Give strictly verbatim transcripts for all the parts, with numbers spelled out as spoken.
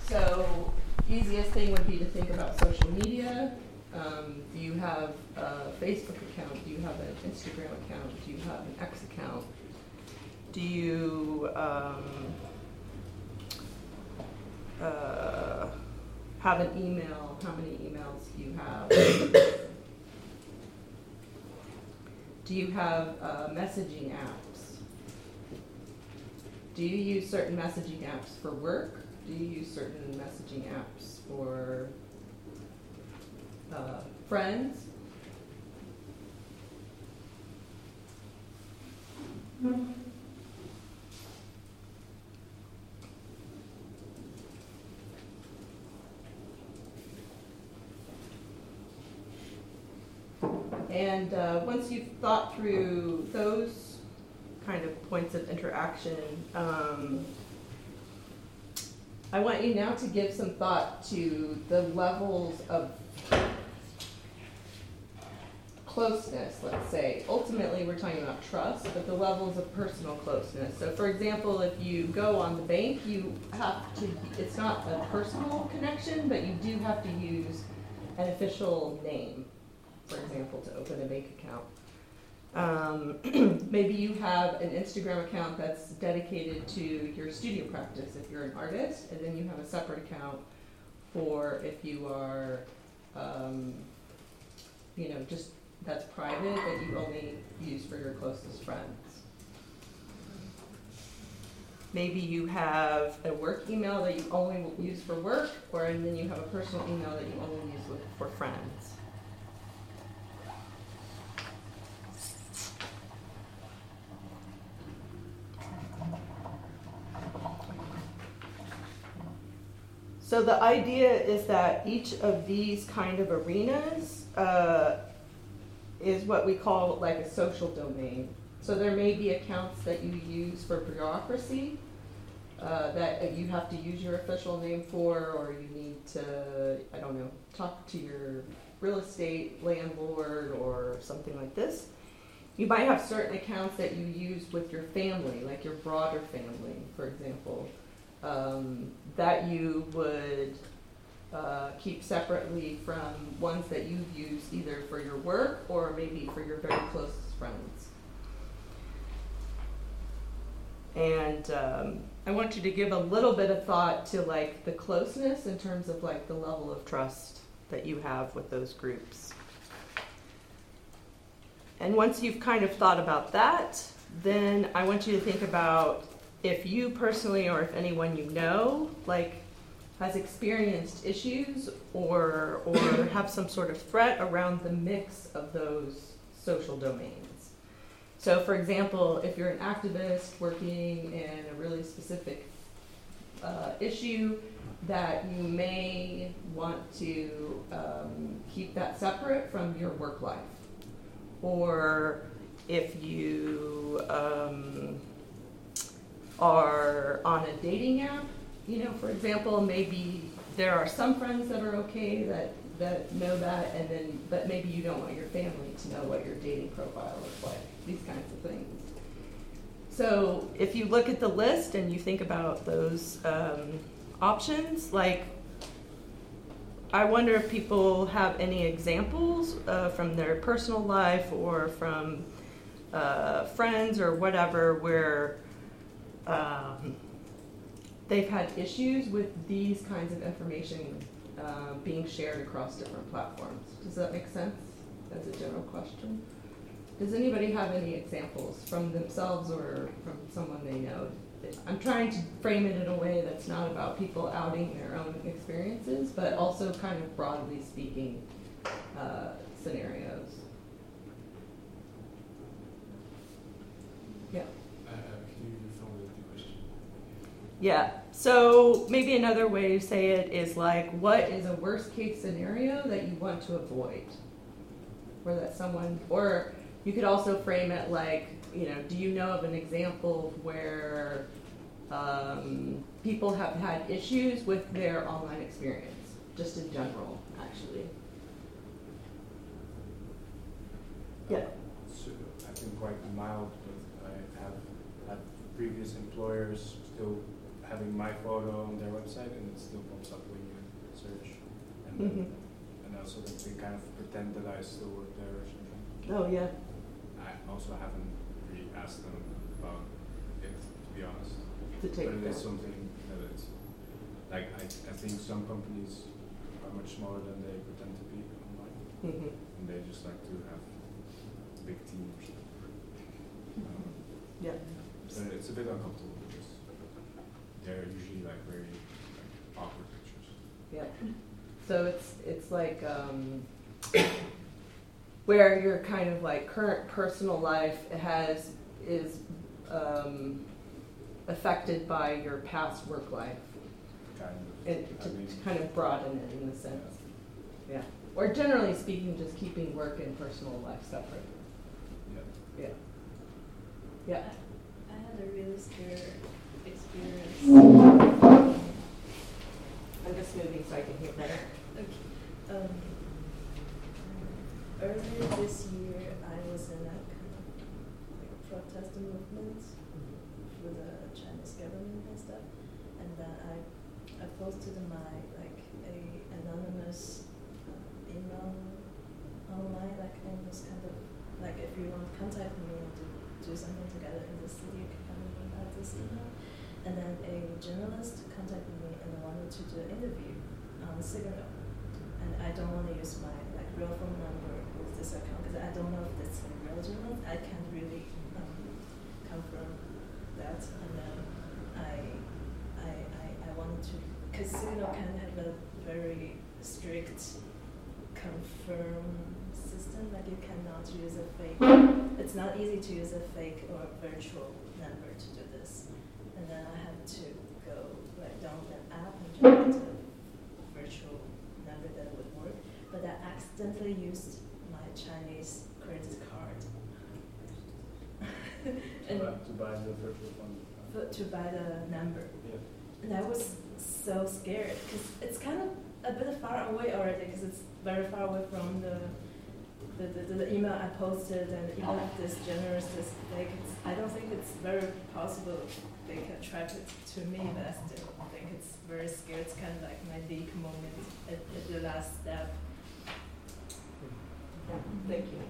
So easiest thing would be to think about social media. Um, do you have a Facebook account? Do you have an Instagram account? Do you have an X account? Do you um, uh, have an email? How many emails do you have? Do you have uh, messaging apps? Do you use certain messaging apps for work? Do you use certain messaging apps for uh, friends? Mm-hmm. And uh, once you've thought through those kind of points of interaction, um, I want you now to give some thought to the levels of closeness, let's say. Ultimately, we're talking about trust, but the levels of personal closeness. So for example, if you go on the bank, you have to, it's not a personal connection, but you do have to use an official name, for example, to open a bank account. Um, maybe you have an Instagram account that's dedicated to your studio practice if you're an artist, and then you have a separate account for if you are, um, you know, just that's private that you only use for your closest friends. Maybe you have a work email that you only use for work, or and then you have a personal email that you only use with, for friends. So the idea is that each of these kind of arenas uh, is what we call like a social domain. So there may be accounts that you use for bureaucracy uh, that you have to use your official name for, or you need to, I don't know, talk to your real estate landlord or something like this. You might have certain accounts that you use with your family, like your broader family, for example. Um, that you would uh, keep separately from ones that you've used either for your work or maybe for your very closest friends. And um, I want you to give a little bit of thought to like the closeness in terms of like the level of trust that you have with those groups. And once you've kind of thought about that, then I want you to think about if you personally or if anyone you know like has experienced issues or or have some sort of threat around the mix of those social domains. So for example, if you're an activist working in a really specific uh, issue, that you may want to um, keep that separate from your work life. Or if you um, are on a dating app, you know, for example, maybe there are some friends that are okay that, that know that, and then, but maybe you don't want your family to know what your dating profile looks like, these kinds of things. So if you look at the list and you think about those um, options, like, I wonder if people have any examples uh, from their personal life or from uh, friends or whatever where Um, they've had issues with these kinds of information uh, being shared across different platforms. Does that make sense as a general question? Does anybody have any examples from themselves or from someone they know? I'm trying to frame it in a way that's not about people outing their own experiences, but also kind of broadly speaking uh, scenarios. Yeah. Yeah, so maybe another way to say it is like, what is a worst case scenario that you want to avoid? Or that someone, or you could also frame it like, you know, do you know of an example where um, people have had issues with their online experience, just in general, actually? Yeah. So I've been quite mild, but I have had previous employers still having my photo on their website, and it still pops up when you search. And then, Mm-hmm. and also that they kind of pretend that I still work there or something. Oh, yeah. I also haven't really asked them about it, to be honest. To take but it that. is something that it's, like, I, I think some companies are much smaller than they pretend to be online. Mm-hmm. And they just like to have a big team or something. Um, Yeah. so it's a bit uncomfortable because they're usually like very like, awkward pictures. Yeah. So it's it's like um, where your kind of like current personal life has is um, affected by your past work life. Kind of. It, to, I mean, to kind of broaden it in a sense. Yeah. yeah. Or generally speaking, just keeping work and personal life separate. Yeah. Yeah. Yeah. I, I had a really scary experience. I'm just moving so I can hear better. Okay. Um, earlier this year, I was in a kind of like protest movement for the Chinese government and stuff, and then I I posted my like a anonymous uh, email online, like and it was kind of like if you want to contact me and do, do something together in the city, you can come and add this email. And then a journalist contacted me and wanted to do an interview on Signal. And I don't want to use my like real phone number with this account because I don't know if it's a real journalist. I can't really um, confirm that. And then I, I, I, I wanted to, because Signal can have a very strict confirm system. Like you cannot use a fake. It's not easy to use a fake or virtual number to do this. And then I had to go like download an app and generate a virtual number that would work. But I accidentally used my Chinese credit card. and to, buy, to buy the virtual phone. f- to buy the number. Yeah. And I was so scared because it's kind of a bit far away already because it's very far away from the the, the, the email I posted, and even if this generous is like it's, I don't think it's very possible they can track it to me, but I still think it's very scary. It's kind of like my leak moment at, at the last step. Yeah. Thank you.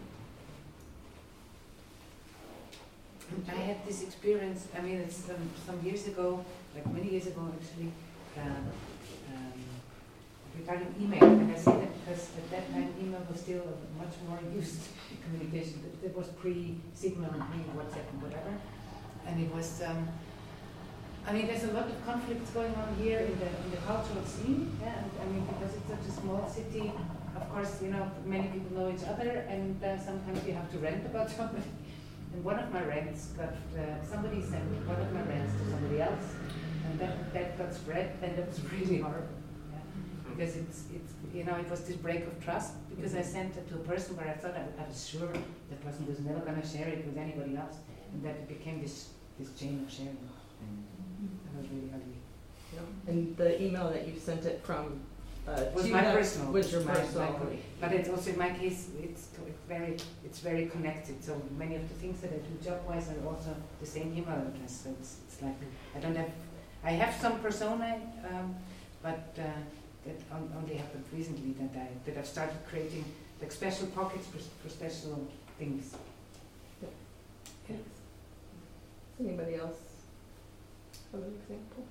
I had this experience, I mean, it's some, some years ago, like many years ago actually, um, um, regarding email. And I say that because at that time email was still a much more used communication. It was pre-Signal and pre-WhatsApp and whatever. And it was, um, I mean, there's a lot of conflicts going on here in the, in the cultural scene. Yeah, and, I mean, because it's such a small city, of course, you know, many people know each other, and uh, sometimes you have to rant about somebody. And one of my rants got, uh, somebody sent one of my rants to somebody else, and that, that got spread, and it was really horrible. Yeah? Because it's, it's, you know, it was this break of trust, because I sent it to a person where I thought I, I was sure that person was never going to share it with anybody else, and that it became this, this chain of sharing. And that was really ugly. Yeah. And the email that you sent it from uh, was to my that personal. was your my, personal. my, but it's also in my case, it's very, it's very connected. So many of the things that I do job-wise are also the same email address. So it's, it's like I don't have, I have some persona, um, but uh, that on, only happened recently that I that I've started creating like special pockets for, for special things. Yeah. Yeah. Does anybody else have an example?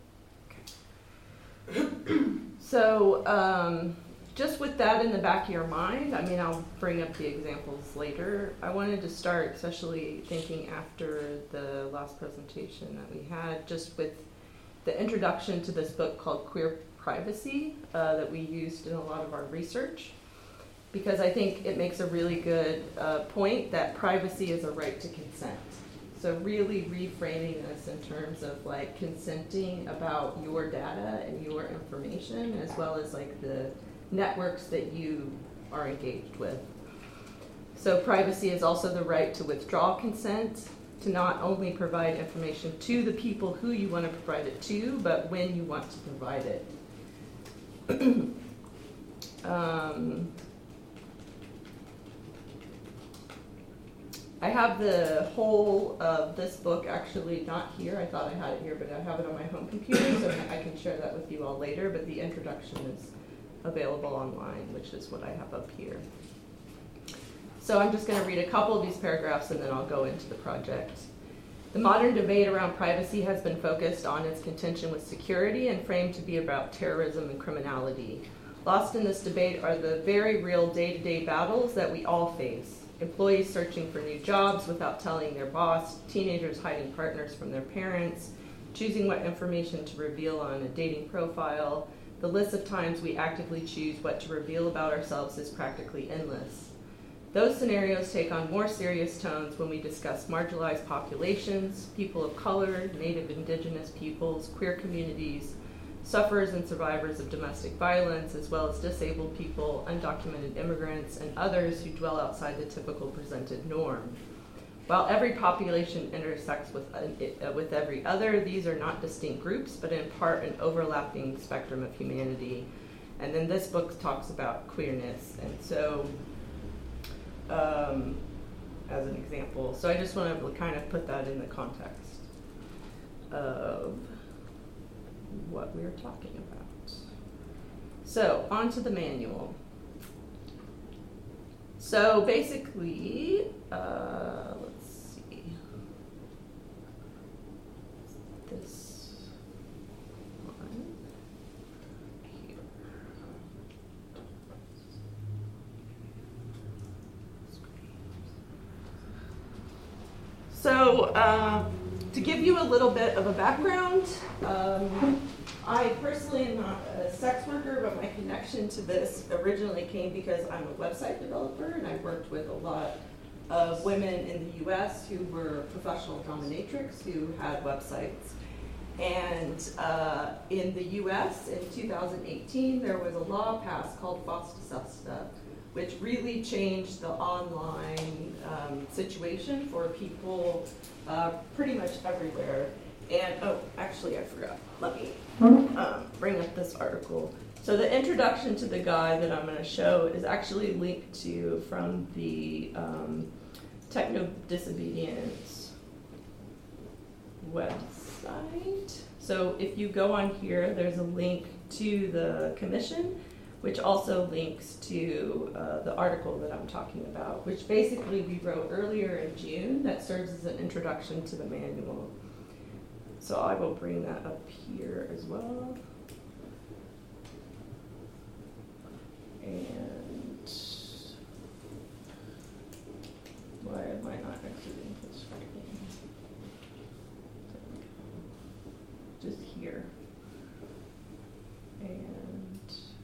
So, um, just with that in the back of your mind, I mean, I'll bring up the examples later. I wanted to start, especially thinking after the last presentation that we had, just with the introduction to this book called Queer Privacy uh, that we used in a lot of our research. Because I think it makes a really good uh, point that privacy is a right to consent. So really reframing this in terms of like consenting about your data and your information, as well as like the networks that you are engaged with. So privacy is also the right to withdraw consent, to not only provide information to the people who you want to provide it to, but when you want to provide it. um, I have the whole of this book actually not here. I thought I had it here, but I have it on my home computer, so I can share that with you all later. But the introduction is available online, which is what I have up here. So I'm just going to read a couple of these paragraphs, and then I'll go into the project. The modern debate around privacy has been focused on its contention with security and framed to be about terrorism and criminality. Lost in this debate are the very real day-to-day battles that we all face. Employees searching for new jobs without telling their boss, teenagers hiding partners from their parents, choosing what information to reveal on a dating profile. The list of times we actively choose what to reveal about ourselves is practically endless. Those scenarios take on more serious tones when we discuss marginalized populations, people of color, Native Indigenous peoples, queer communities, sufferers and survivors of domestic violence, as well as disabled people, undocumented immigrants, and others who dwell outside the typical presented norm. While every population intersects with, uh, with every other, these are not distinct groups, but in part an overlapping spectrum of humanity. And then this book talks about queerness, and so, um, as an example. So I just want to kind of put that in the context of what we're talking about. So, on to the manual. So basically, uh, let's see, this one here. So, um, to give you a little bit of a background, um, I personally am not a sex worker, but my connection to this originally came because I'm a website developer, and I've worked with a lot of women in the U S who were professional dominatrix who had websites. And uh, in the U S in two thousand eighteen, there was a law passed called FOSTA-SESTA, which really changed the online um, situation for people uh, pretty much everywhere. And, oh, actually I forgot. Let me um, bring up this article. So the introduction to the guide that I'm going to show is actually linked to from the um, Techno Disobedience website. So if you go on here, there's a link to the commission, which also links to uh, the article that I'm talking about, which basically we wrote earlier in June that serves as an introduction to the manual. So I will bring that up here as well. And why am I not exiting the screen? Just here. And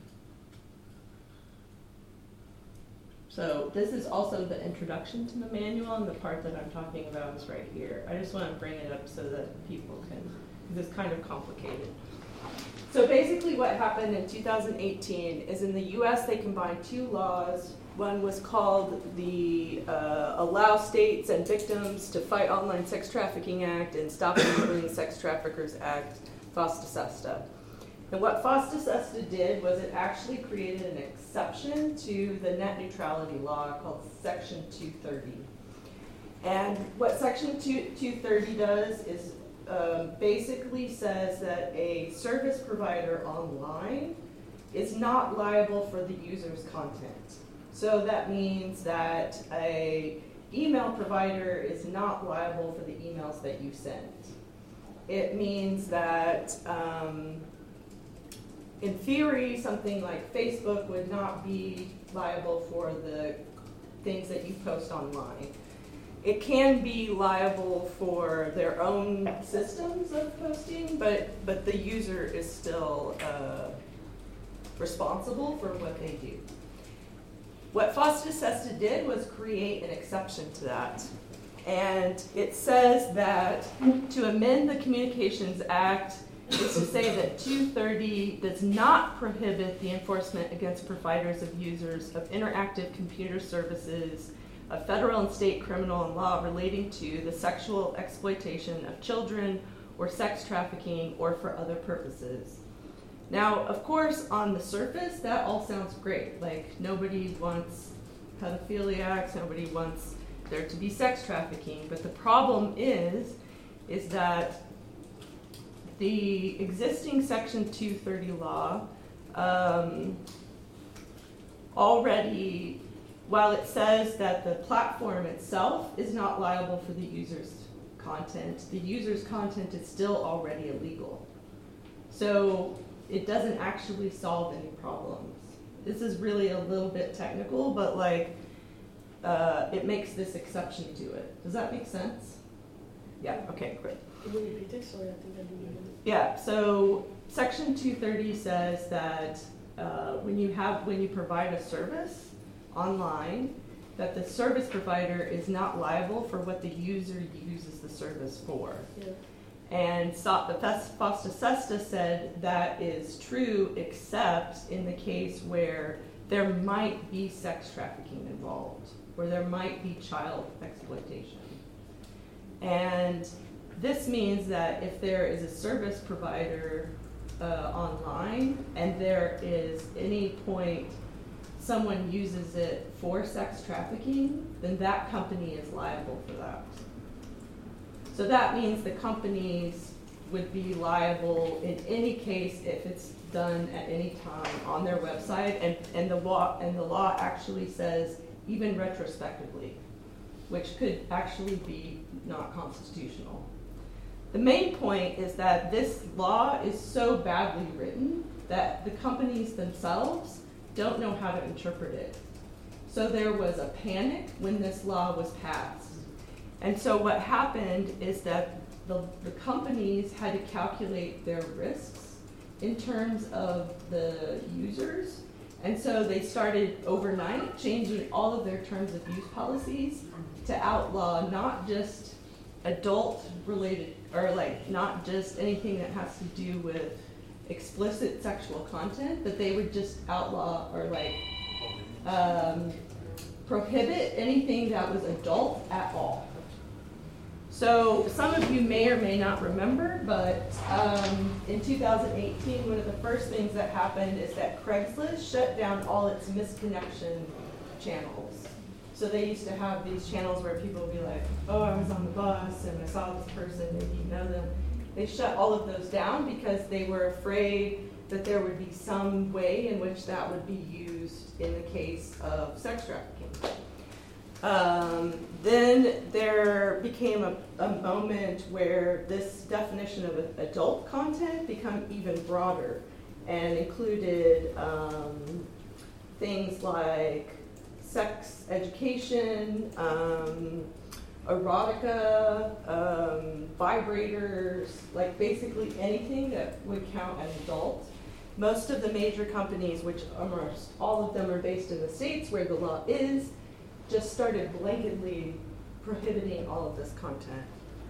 so this is also the introduction to the manual, and the part that I'm talking about is right here. I just want to bring it up so that people can, because it's kind of complicated. So basically what happened in two thousand eighteen is in the U S they combined two laws. One was called the uh, Allow States and Victims to Fight Online Sex Trafficking Act and Stop Enabling Sex Traffickers Act, FOSTA-SESTA. And what FOSTA-SESTA did was it actually created an exception to the net neutrality law called Section two thirty. And what Section two thirty does is uh, basically says that a service provider online is not liable for the user's content. So that means that a email provider is not liable for the emails that you send. It means that um, in theory, something like Facebook would not be liable for the things that you post online. It can be liable for their own systems of posting, but, but the user is still uh, responsible for what they do. What FOSTA-SESTA did was create an exception to that. And it says that to amend the Communications Act is to say that two thirty does not prohibit the enforcement against providers of users of interactive computer services of federal and state criminal and law relating to the sexual exploitation of children or sex trafficking or for other purposes. Now, of course, on the surface, that all sounds great. Like, nobody wants pedophiliacs, nobody wants there to be sex trafficking. But the problem is, is that the existing Section two thirty law um, already, while it says that the platform itself is not liable for the user's content, the user's content is still already illegal. So it doesn't actually solve any problems. This is really a little bit technical, but like, uh, it makes this exception to it. Does that make sense? Yeah, okay, great. Will you repeat it? Sorry, I think I didn't. Yeah, so Section two thirty says that uh, when you have, when you provide a service online, that the service provider is not liable for what the user uses the service for. Yeah. And so, the FOSTA SESTA said that is true except in the case where there might be sex trafficking involved, where there might be child exploitation. And this means that if there is a service provider uh, online and there is any point someone uses it for sex trafficking, then that company is liable for that. So that means the companies would be liable in any case if it's done at any time on their website, and, and the law and the law actually says even retrospectively, which could actually be not constitutional. The main point is that this law is so badly written that the companies themselves don't know how to interpret it. So there was a panic when this law was passed. And so what happened is that the, the companies had to calculate their risks in terms of the users. And so they started overnight changing all of their terms of use policies to outlaw not just adult related, or like not just anything that has to do with explicit sexual content, but they would just outlaw or like um, prohibit anything that was adult at all. So some of you may or may not remember, but um, in two thousand eighteen, one of the first things that happened is that Craigslist shut down all its misconnection channels. So they used to have these channels where people would be like, oh, I was on the bus and I saw this person, maybe you know them. They shut all of those down because they were afraid that there would be some way in which that would be used in the case of sex trafficking. Um, then there became a, a moment where this definition of adult content became even broader and included um, things like sex education, um, erotica, um, vibrators, like basically anything that would count as adult. Most of the major companies, which almost all of them are based in the States where the law is, just started blanketly prohibiting all of this content.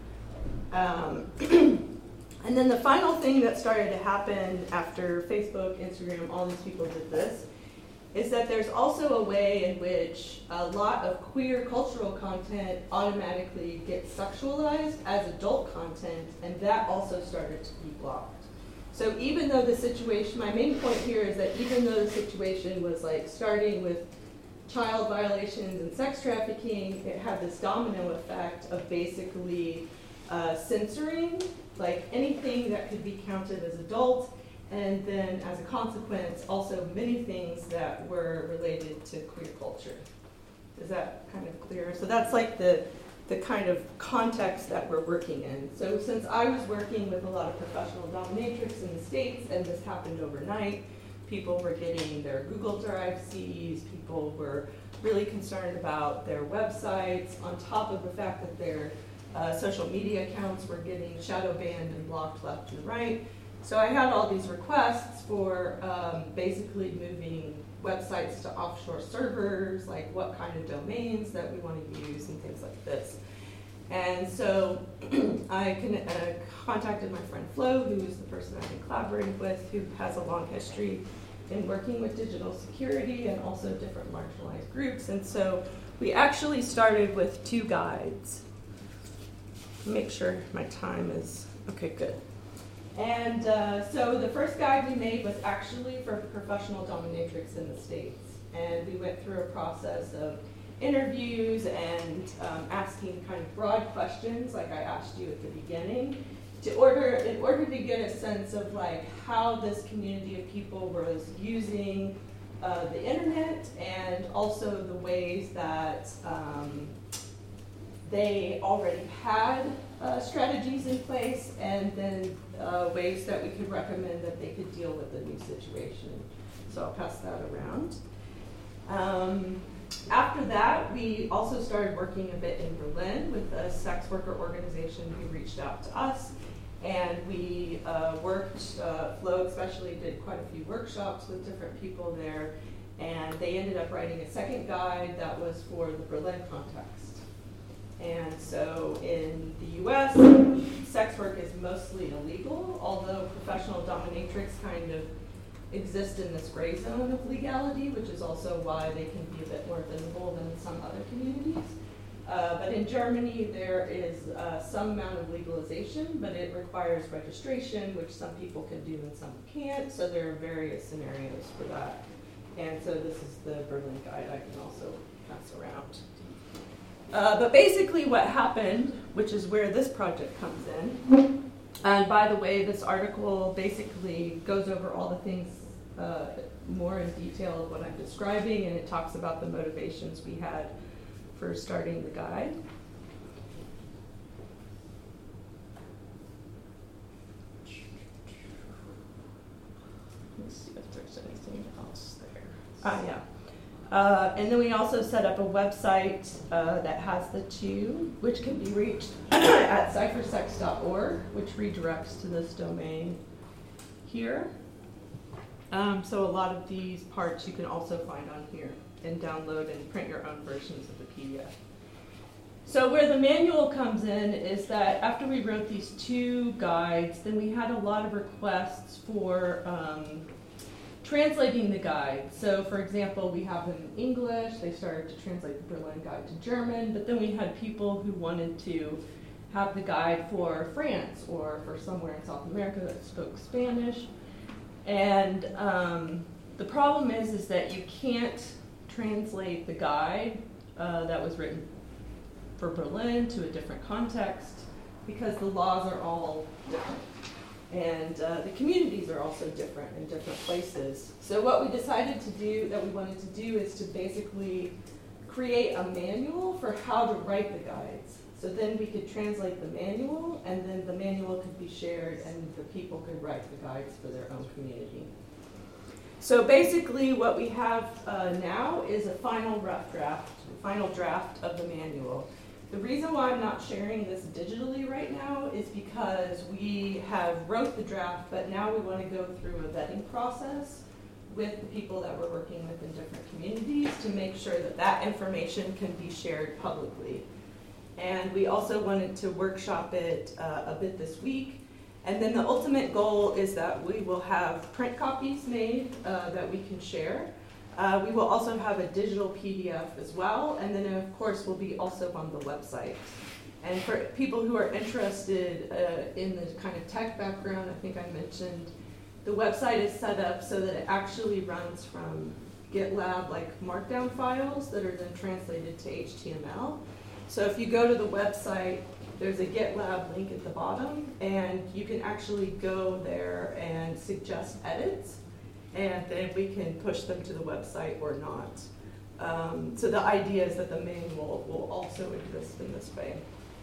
Um, and then the final thing that started to happen after Facebook, Instagram, all these people did this, is that there's also a way in which a lot of queer cultural content automatically gets sexualized as adult content, and that also started to be blocked. So even though the situation, my main point here is that even though the situation was like starting with child violations and sex trafficking, it had this domino effect of basically uh, censoring like anything that could be counted as adult, and then as a consequence also many things that were related to queer culture. Is that kind of clear? So that's like the the kind of context that we're working in. So since I was working with a lot of professional dominatrix in the States, and this happened overnight, people were getting their Google Drive C Ds, people were really concerned about their websites, on top of the fact that their uh, social media accounts were getting shadow banned and blocked left and right. So I had all these requests for um, basically moving websites to offshore servers, like what kind of domains that we want to use and things like this. And so I can, uh, contacted my friend Flo, who is the person I've been collaborating with, who has a long history in working with digital security and also different marginalized groups. And so we actually started with two guides. Make sure my time is, okay, good. And uh, so the first guide we made was actually for professional dominatrix in the States. And we went through a process of interviews and um, asking kind of broad questions like I asked you at the beginning, to order, in order to get a sense of like how this community of people was using uh, the internet, and also the ways that um, they already had uh, strategies in place, and then uh, ways that we could recommend that they could deal with the new situation. So I'll pass that around. Um, after that, we also started working a bit in Berlin with a sex worker organization who reached out to us. And we uh, worked, uh, Flo especially did quite a few workshops with different people there. And they ended up writing a second guide that was for the Berlin context. And so in the U S, sex work is mostly illegal, although professional dominatrix kind of exist in this gray zone of legality, which is also why they can be a bit more visible than in some other communities. Uh, but in Germany, there is uh, some amount of legalization, but it requires registration, which some people can do and some can't. So there are various scenarios for that. And so this is the Berlin guide I can also pass around. Uh, but basically what happened, which is where this project comes in, and by the way, this article basically goes over all the things uh, more in detail of what I'm describing, and it talks about the motivations we had for starting the guide. Let's see if there's anything else there. Ah, yeah. Uh, and then we also set up a website uh, that has the two, which can be reached at cypher sex dot org, which redirects to this domain here. Um, so a lot of these parts you can also find on here and download and print your own versions of the P D F. So where the manual comes in is that after we wrote these two guides, then we had a lot of requests for um, translating the guide. So for example, we have them in English. They started to translate the Berlin guide to German, but then we had people who wanted to have the guide for France or for somewhere in South America that spoke Spanish. And um, the problem is, is that you can't translate the guide uh, that was written for Berlin to a different context because the laws are all different. And uh, the communities are also different in different places. So what we decided to do, that we wanted to do, is to basically create a manual for how to write the guides. So then we could translate the manual, and then the manual could be shared, and the people could write the guides for their own community. So basically what we have uh, now is a final rough draft, final draft of the manual. The reason why I'm not sharing this digitally right now is because we have wrote the draft, but now we want to go through a vetting process with the people that we're working with in different communities to make sure that that information can be shared publicly. And we also wanted to workshop it uh, a bit this week. And then the ultimate goal is that we will have print copies made uh, that we can share. Uh, we will also have a digital P D F as well, and then of course will be also on the website. And for people who are interested uh, in the kind of tech background, I think I mentioned, the website is set up so that it actually runs from GitLab like markdown files that are then translated to H T M L. So if you go to the website, there's a GitLab link at the bottom, and you can actually go there and suggest edits, and then we can push them to the website or not. Um, so the idea is that the manual will also exist in this way.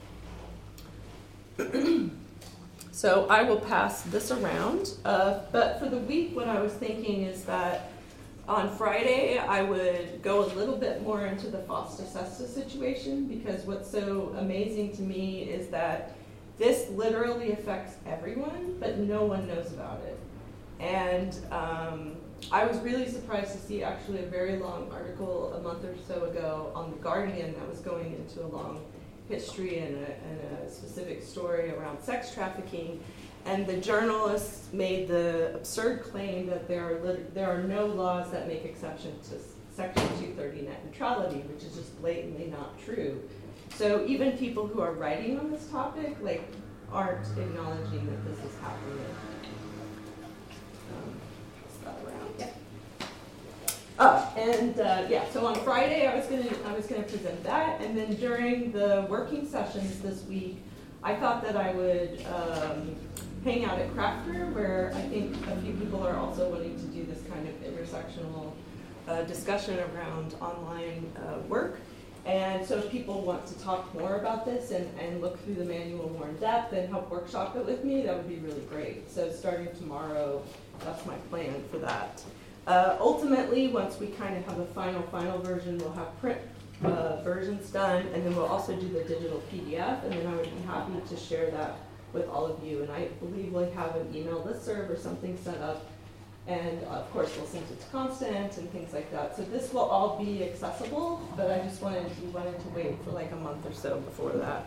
So I will pass this around, uh, but for the week, what I was thinking is that on Friday, I would go a little bit more into the FOSTA-SESTA situation, because what's so amazing to me is that this literally affects everyone, but no one knows about it. And um, I was really surprised to see actually a very long article a month or so ago on The Guardian that was going into a long history and a, and a specific story around sex trafficking. And the journalists made the absurd claim that there are lit- there are no laws that make exception to Section two thirty net neutrality, which is just blatantly not true. So even people who are writing on this topic like aren't acknowledging that this is happening. Um, is that around? Yeah. Uh, and uh, yeah, so on Friday I was gonna I was gonna present that, and then during the working sessions this week, I thought that I would um, hang out at Crafter, where I think a few people are also wanting to do this kind of intersectional uh, discussion around online uh, work. And so if people want to talk more about this and, and look through the manual more in depth and help workshop it with me, that would be really great. So starting tomorrow, that's my plan for that. Uh, ultimately, once we kind of have a final, final version, we'll have print uh, versions done, and then we'll also do the digital P D F, and then I would be happy to share that with all of you. And I believe we'll have an email listserv or something set up, and of course we'll send it to Constant and things like that. So this will all be accessible, but I just wanted, we wanted to wait for like a month or so before that.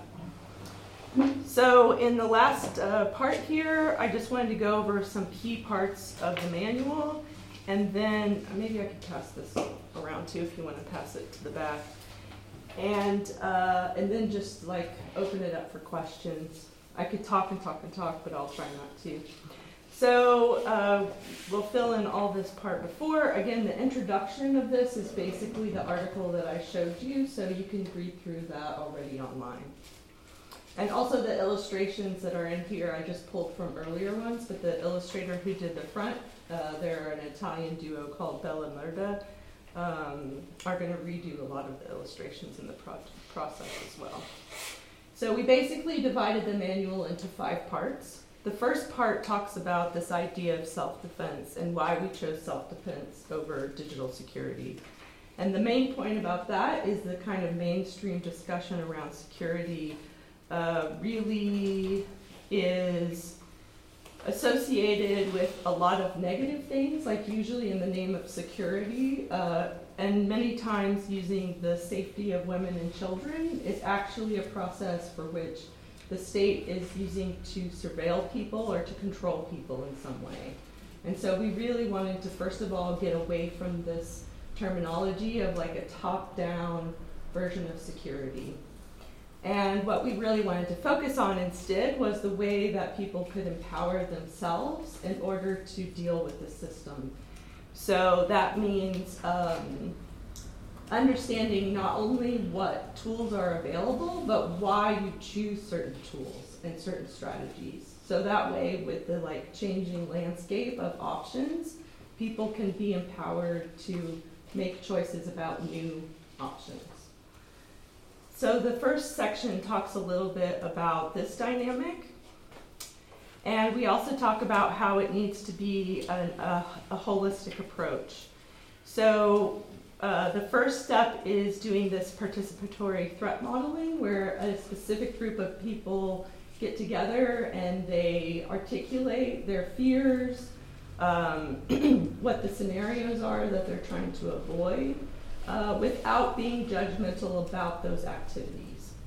So in the last uh, part here, I just wanted to go over some key parts of the manual. And then maybe I could pass this around too if you want to pass it to the back. And uh, and then just like open it up for questions. I could talk and talk and talk, but I'll try not to. So uh, we'll fill in all this part before. Again, the introduction of this is basically the article that I showed you, so you can read through that already online. And also the illustrations that are in here, I just pulled from earlier ones, but the illustrator who did the front, uh, they're an Italian duo called Bella Merda, um, are going to redo a lot of the illustrations in the pro- process as well. So we basically divided the manual into five parts. The first part talks about this idea of self-defense and why we chose self-defense over digital security. And the main point about that is the kind of mainstream discussion around security uh, really is associated with a lot of negative things, like usually in the name of security, uh, and many times using the safety of women and children is actually a process for which the state is using to surveil people or to control people in some way. And so we really wanted to, first of all, get away from this terminology of like a top-down version of security. And what we really wanted to focus on instead was the way that people could empower themselves in order to deal with the system. So that means um, understanding not only what tools are available, but why you choose certain tools and certain strategies. So that way, with the like changing landscape of options, people can be empowered to make choices about new options. So the first section talks a little bit about this dynamic. And we also talk about how it needs to be an, a, a holistic approach. So uh, the first step is doing this participatory threat modeling, where a specific group of people get together and they articulate their fears, um, what the scenarios are that they're trying to avoid, uh, without being judgmental about those activities.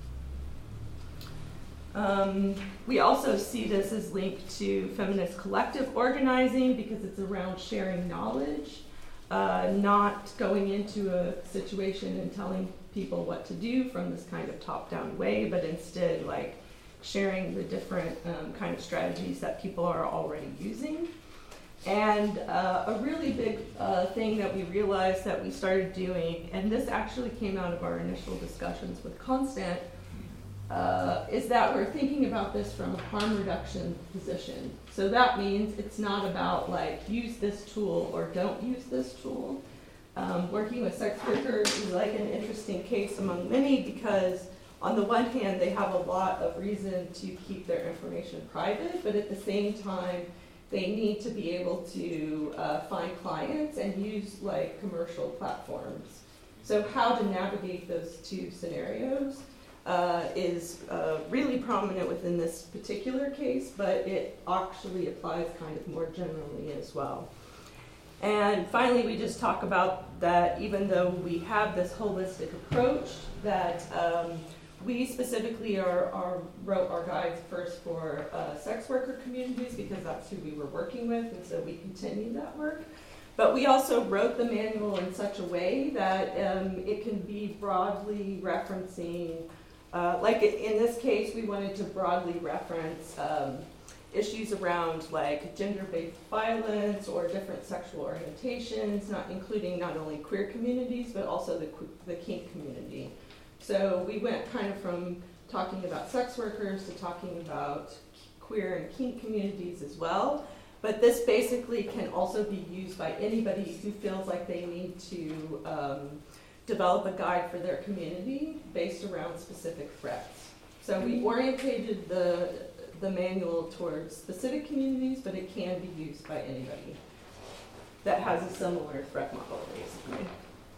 Um, we also see this as linked to feminist collective organizing because it's around sharing knowledge, uh, not going into a situation and telling people what to do from this kind of top-down way, but instead like sharing the different um, kind of strategies that people are already using. And uh, a really big uh, thing that we realized that we started doing, and this actually came out of our initial discussions with Constant, Uh, is that we're thinking about this from a harm reduction position. So that means it's not about like use this tool or don't use this tool. Um, working with sex workers is like an interesting case among many because on the one hand they have a lot of reason to keep their information private, but at the same time they need to be able to uh, find clients and use like commercial platforms. So how to navigate those two scenarios Uh, is uh, really prominent within this particular case, but it actually applies kind of more generally as well. And finally, we just talk about that even though we have this holistic approach, that um, we specifically are, are wrote our guides first for uh, sex worker communities because that's who we were working with, and so we continue that work. But we also wrote the manual in such a way that um, it can be broadly referencing Uh, like in this case, we wanted to broadly reference um, issues around like gender-based violence or different sexual orientations, not including not only queer communities, but also the, the kink community. So we went kind of from talking about sex workers to talking about queer and kink communities as well. But this basically can also be used by anybody who feels like they need to um, develop a guide for their community based around specific threats. So we orientated the, the manual towards specific communities, but it can be used by anybody that has a similar threat model, basically.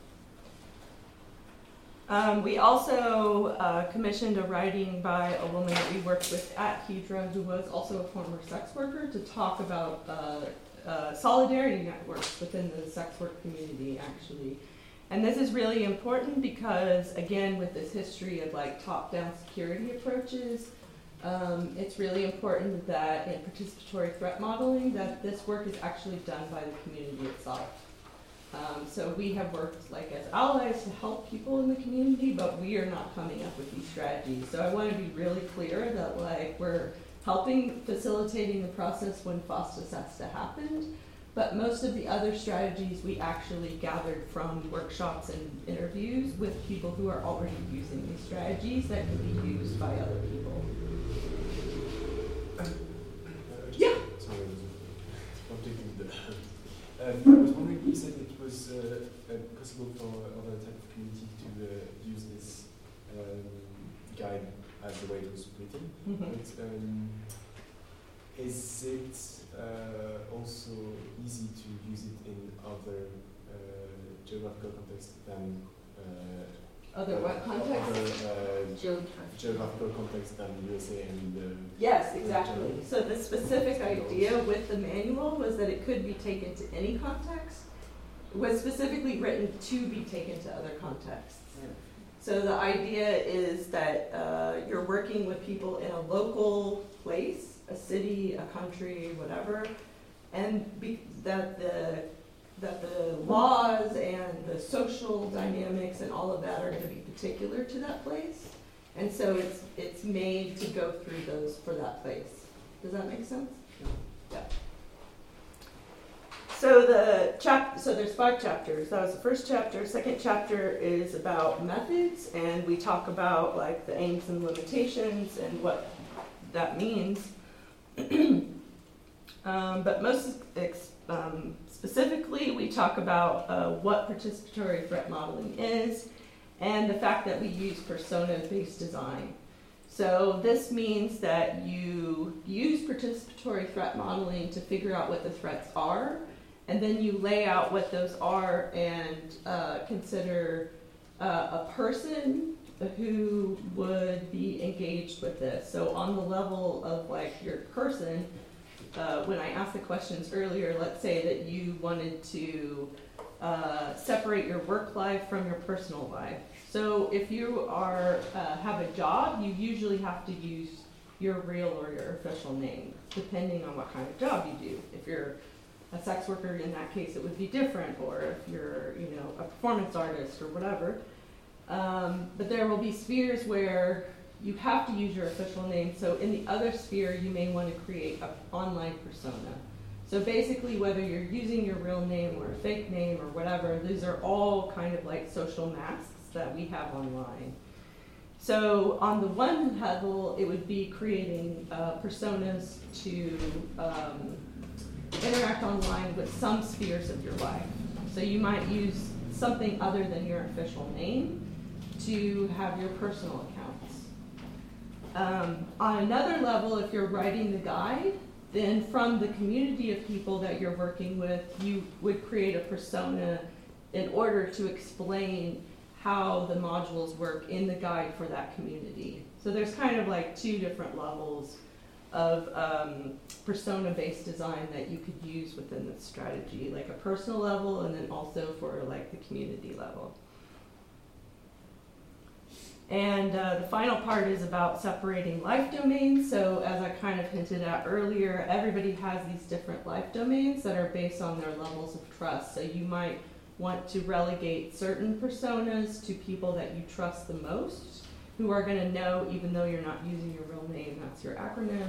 Um, we also uh, commissioned a writing by a woman that we worked with at Hedra, who was also a former sex worker, to talk about uh, uh, solidarity networks within the sex work community, actually. And this is really important because, again, with this history of like top-down security approaches, um, it's really important that in participatory threat modeling, that this work is actually done by the community itself. Um, so we have worked like as allies to help people in the community, but we are not coming up with these strategies. So I want to be really clear that like we're helping facilitating the process when FOSTA has to happen, but most of the other strategies we actually gathered from workshops and interviews with people who are already using these strategies that can be used by other people. Uh, Yeah. Sorry, I'm taking the. Um, I was wondering, you said it was uh, uh, possible for other type of community to uh, use this um, guide as the way it was written. Mm-hmm. But um, is it uh, also easy to use it in other uh, geographical contexts than uh, Other what context? Other uh, Geographic. geographical contexts than U S A and uh, Yes, exactly. So the specific idea with the manual was that it could be taken to any context. It was specifically written to be taken to other contexts. So the idea is that uh, you're working with people in a local place, a city, a country, whatever, and be, that the that the laws and the social dynamics and all of that are going to be particular to that place. And so it's it's made to go through those for that place. Does that make sense? Yeah. So the chap so there's five chapters. That was the first chapter. Second chapter is about methods, and we talk about like the aims and limitations and what that means. um, but most ex- um, specifically, we talk about uh, what participatory threat modeling is, and the fact that we use persona-based design. So this means that you use participatory threat modeling to figure out what the threats are, and then you lay out what those are and uh, consider uh, a person who would be engaged with this. So on the level of like your person, uh, when I asked the questions earlier, let's say that you wanted to uh, separate your work life from your personal life. So if you are uh, have a job, you usually have to use your real or your official name, depending on what kind of job you do. If you're a sex worker, in that case, it would be different, or if you're, you know, a performance artist or whatever. Um, but there will be spheres where you have to use your official name. So in the other sphere, you may want to create an online persona. So basically, whether you're using your real name or a fake name or whatever, these are all kind of like social masks that we have online. So on the one level, it would be creating uh, personas to um, interact online with some spheres of your life. So you might use something other than your official name to have your personal accounts. Um, on another level, if you're writing the guide, then from the community of people that you're working with, you would create a persona in order to explain how the modules work in the guide for that community. So there's kind of like two different levels of um, persona-based design that you could use within this strategy, like a personal level and then also for like the community level. And uh, the final part is about separating life domains. So as I kind of hinted at earlier, everybody has these different life domains that are based on their levels of trust. So you might want to relegate certain personas to people that you trust the most, who are going to know even though you're not using your real name, that's your acronym.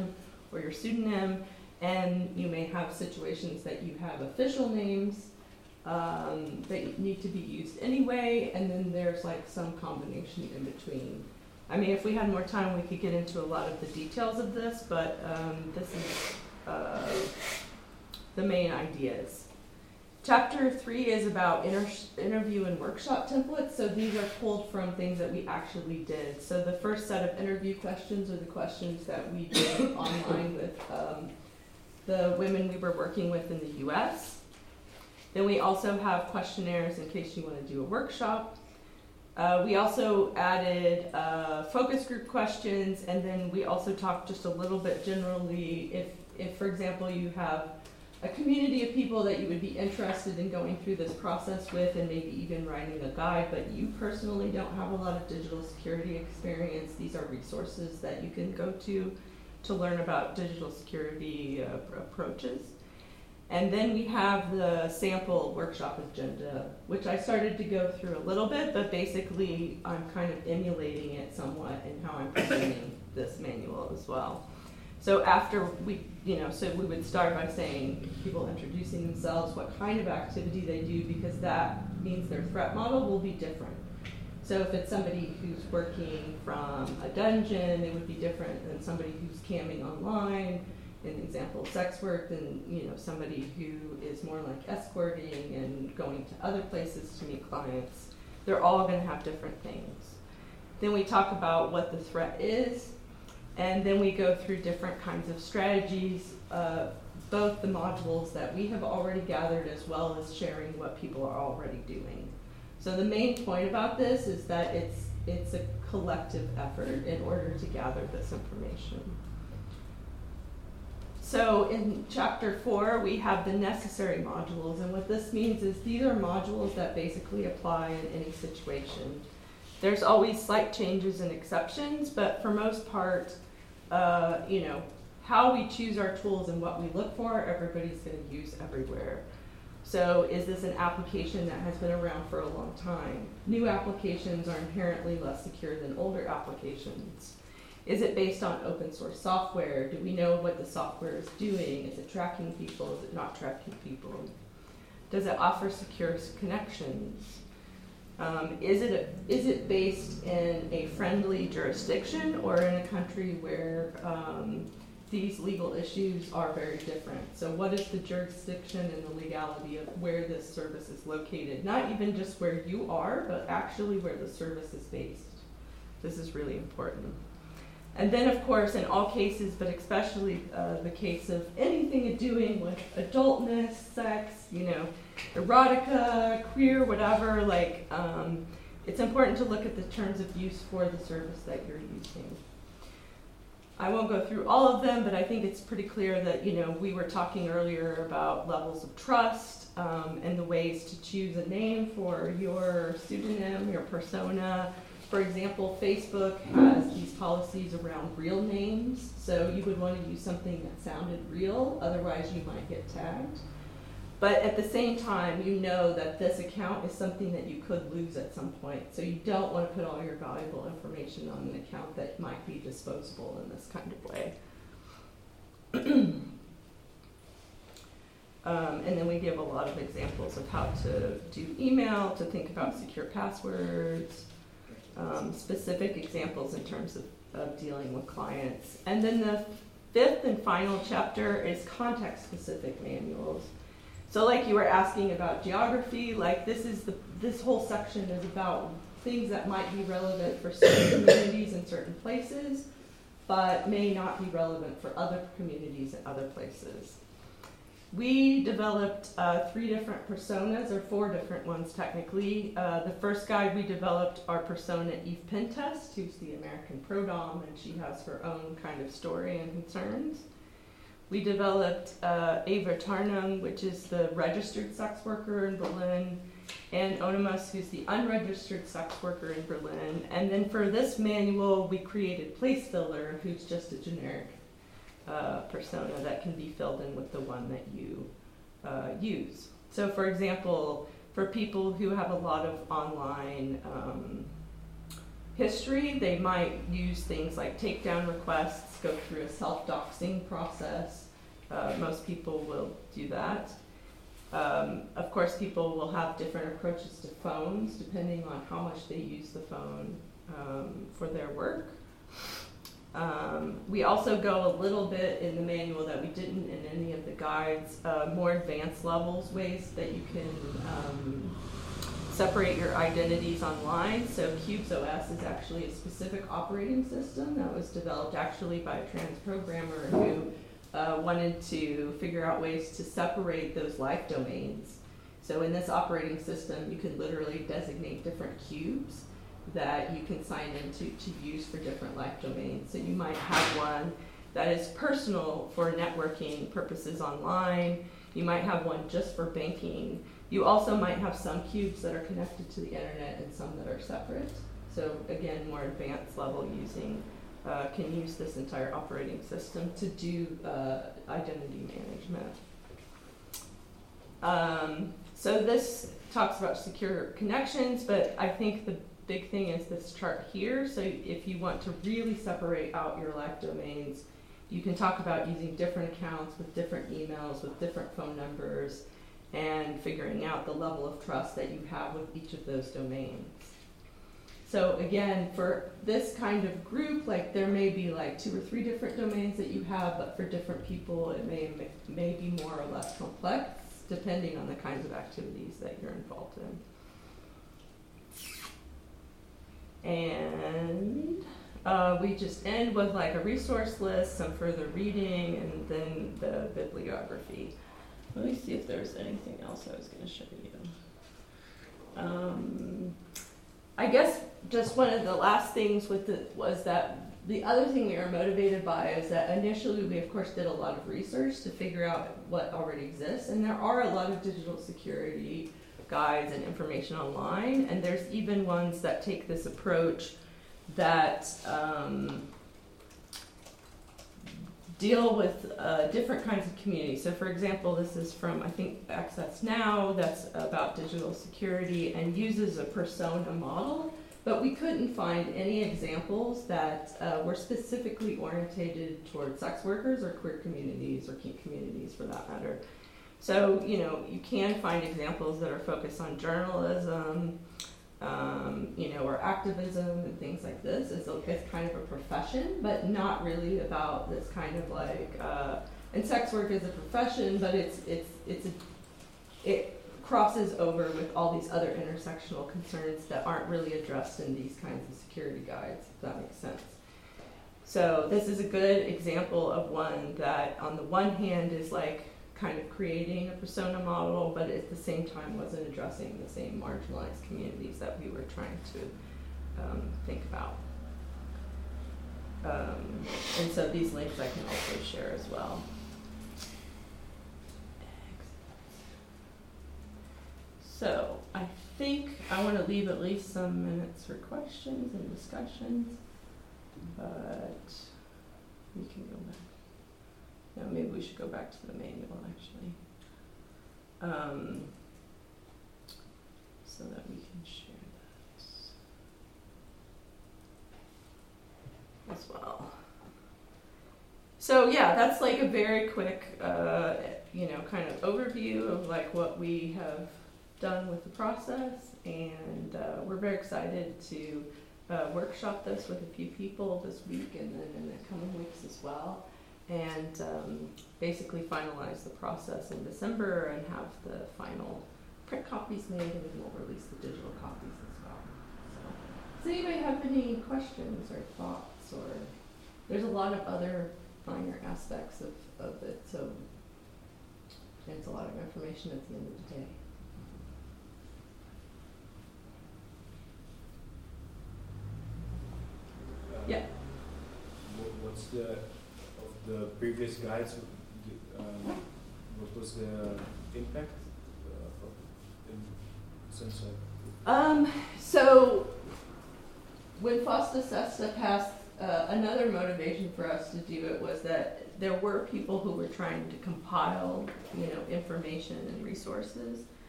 or your pseudonym, and you may have situations that you have official names um, that need to be used anyway, and then there's like some combination in between. I mean, if we had more time, we could get into a lot of the details of this, but um, this is uh, the main ideas. Chapter three is about inter interview and workshop templates. So these are pulled from things that we actually did. So the first set of interview questions are the questions that we did online with um, the women we were working with in the U S. Then we also have questionnaires in case you want to do a workshop. Uh, we also added uh, focus group questions, and then we also talked just a little bit generally if, if for example, you have a community of people that you would be interested in going through this process with and maybe even writing a guide, but you personally don't have a lot of digital security experience. These are resources that you can go to to learn about digital security uh, approaches. And then we have the sample workshop agenda, which I started to go through a little bit, but basically I'm kind of emulating it somewhat in how I'm presenting this manual as well. So after we, you know, so we would start by saying people introducing themselves, what kind of activity they do, because that means their threat model will be different. So if it's somebody who's working from a dungeon, it would be different than somebody who's camming online, in the example of sex work, than, you know, somebody who is more like escorting and going to other places to meet clients. They're all going to have different things. Then we talk about what the threat is. And then we go through different kinds of strategies, uh, both the modules that we have already gathered as well as sharing what people are already doing. So the main point about this is that it's, it's a collective effort in order to gather this information. So in chapter four, we have the necessary modules, and what this means is these are modules that basically apply in any situation. There's always slight changes and exceptions, but for most part, uh, you know, how we choose our tools and what we look for, everybody's going to use everywhere. So is this an application that has been around for a long time? New applications are inherently less secure than older applications. Is it based on open source software? Do we know what the software is doing? Is it tracking people? Is it not tracking people? Does it offer secure connections? Um, is it a, is it based in a friendly jurisdiction or in a country where um, these legal issues are very different? So what is the jurisdiction and the legality of where this service is located? Not even just where you are, but actually where the service is based. This is really important. And then, of course, in all cases, but especially uh, the case of anything doing with adultness, sex, you know, erotica, queer, whatever, like, um, it's important to look at the terms of use for the service that you're using. I won't go through all of them, but I think it's pretty clear that, you know, we were talking earlier about levels of trust um, and the ways to choose a name for your pseudonym, your persona. For example, Facebook has these policies around real names, so you would want to use something that sounded real, otherwise you might get tagged. But at the same time, you know that this account is something that you could lose at some point, so you don't want to put all your valuable information on an account that might be disposable in this kind of way. Um, and then we give a lot of examples of how to do email, to think about secure passwords, Um, specific examples in terms of, of dealing with clients. And then the fifth and final chapter is context-specific manuals. So like you were asking about geography, like this is the this whole section is about things that might be relevant for certain communities in certain places, but may not be relevant for other communities in other places. We developed uh, three different personas, or four different ones technically. Uh, the first guide we developed our persona Eve Pentest, who's the American pro-dom, and she has her own kind of story and concerns. We developed uh, Ava Tarnum, which is the registered sex worker in Berlin, and Onimus, who's the unregistered sex worker in Berlin. And then for this manual, we created Placefiller, who's just a generic uh, persona that can be filled in with the one that you uh, use. So for example, for people who have a lot of online um, history, they might use things like takedown requests, go through a self-doxing process. Uh, most people will do that. Um, of course, people will have different approaches to phones depending on how much they use the phone um, for their work. Um, we also go a little bit in the manual that we didn't in any of the guides, uh, more advanced levels, ways that you can um, separate your identities online. So CubesOS is actually a specific operating system that was developed actually by a trans programmer who uh, wanted to figure out ways to separate those life domains. So in this operating system, you could literally designate different cubes that you can sign into to use for different life domains. So you might have one that is personal for networking purposes online. You might have one just for banking. You also might have some cubes that are connected to the internet and some that are separate. So again, more advanced level using uh, can use this entire operating system to do uh, identity management. Um, so this talks about secure connections, but I think the big thing is this chart here. So if you want to really separate out your live domains, you can talk about using different accounts with different emails, with different phone numbers, and figuring out the level of trust that you have with each of those domains. So again, for this kind of group, like there may be like two or three different domains that you have, but for different people it may, may be more or less complex, depending on the kinds of activities that you're involved in. And uh, we just end with like a resource list, some further reading, and then the bibliography. Let me see if there's anything else I was going to show you. Um, I guess just one of the last things with it was that the other thing we were motivated by is that initially we of course did a lot of research to figure out what already exists, and there are a lot of digital security guides and information online, and there's even ones that take this approach that um, deal with uh, different kinds of communities. So for example, this is from, I think, Access Now, that's about digital security and uses a persona model, but we couldn't find any examples that uh, were specifically orientated toward sex workers or queer communities or kink communities for that matter. So, you know, you can find examples that are focused on journalism, um, you know, or activism and things like this. It's, it's kind of a profession, but not really about this kind of like, uh, and sex work is a profession, but it's, it's, it's a, it crosses over with all these other intersectional concerns that aren't really addressed in these kinds of security guides, if that makes sense. So this is a good example of one that on the one hand is like kind of creating a persona model, but at the same time wasn't addressing the same marginalized communities that we were trying to um, think about. Um, and so these links I can also share as well. So I think I want to leave at least some minutes for questions and discussions, but we can go back. No, maybe we should go back to the manual actually, um, so that we can share that as well. So yeah, that's like a very quick, uh, you know, kind of overview of like what we have done with the process, and uh, we're very excited to uh, workshop this with a few people this week and then in the coming weeks as well, and um, basically finalize the process in December and have the final print copies made, and then we'll release the digital copies as well. So, does anybody have any questions or thoughts? Or there's a lot of other minor aspects of, of it, so it's a lot of information at the end of the day. Yeah. What's the, of the previous guides, um, what was the impact uh, in sense of? Um, so when FOSTA SESTA passed, uh, another motivation for us to do it was that there were people who were trying to compile, you know, information and resources.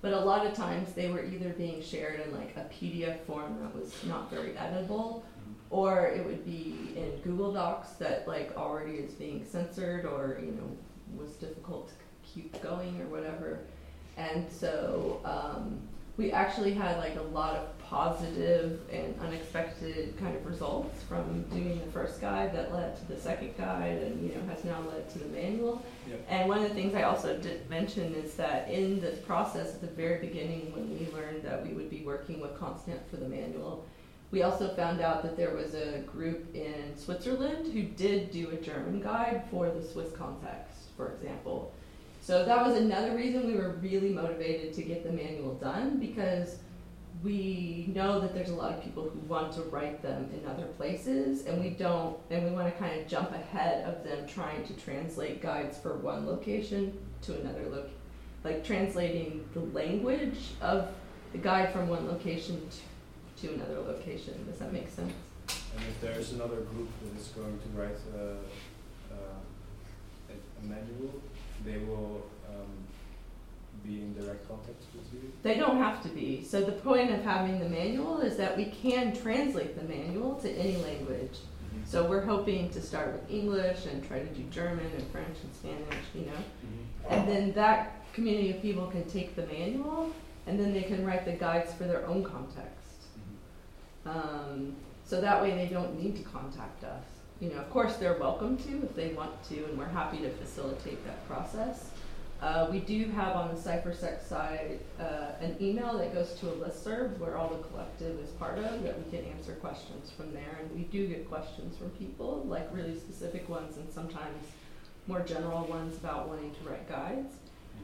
but a lot of times they were either being shared in like a P D F form that was not very editable, or it would be in Google Docs that like already is being censored or, you know, was difficult to keep going or whatever. And so um, we actually had like a lot of positive and unexpected kind of results from doing the first guide that led to the second guide and, you know, has now led to the manual. Yep. And one of the things I also did mention is that in this process at the very beginning, when we learned that we would be working with Constant for the manual, we also found out that there was a group in Switzerland who did do a German guide for the Swiss context, for example. So that was another reason we were really motivated to get the manual done, because we know that there's a lot of people who want to write them in other places, and we don't, and we want to kind of jump ahead of them trying to translate guides for one location to another loc, like translating the language of the guide from one location to, to another location. Does that make sense? And if there's another group that is going to write uh, uh, a, a manual, they will um, be in direct contact with you? They don't have to be. So the point of having the manual is that we can translate the manual to any language. Mm-hmm. So we're hoping to start with English and try to do German and French and Spanish, you know. Mm-hmm. And then that community of people can take the manual and then they can write the guides for their own context. Mm-hmm. Um, so that way they don't need to contact us. You know, of course they're welcome to if they want to, and we're happy to facilitate that process. Uh, we do have on the CipherSec side uh, an email that goes to a listserv where all the collective is part of, that we can answer questions from there. And we do get questions from people, like really specific ones and sometimes more general ones about wanting to write guides.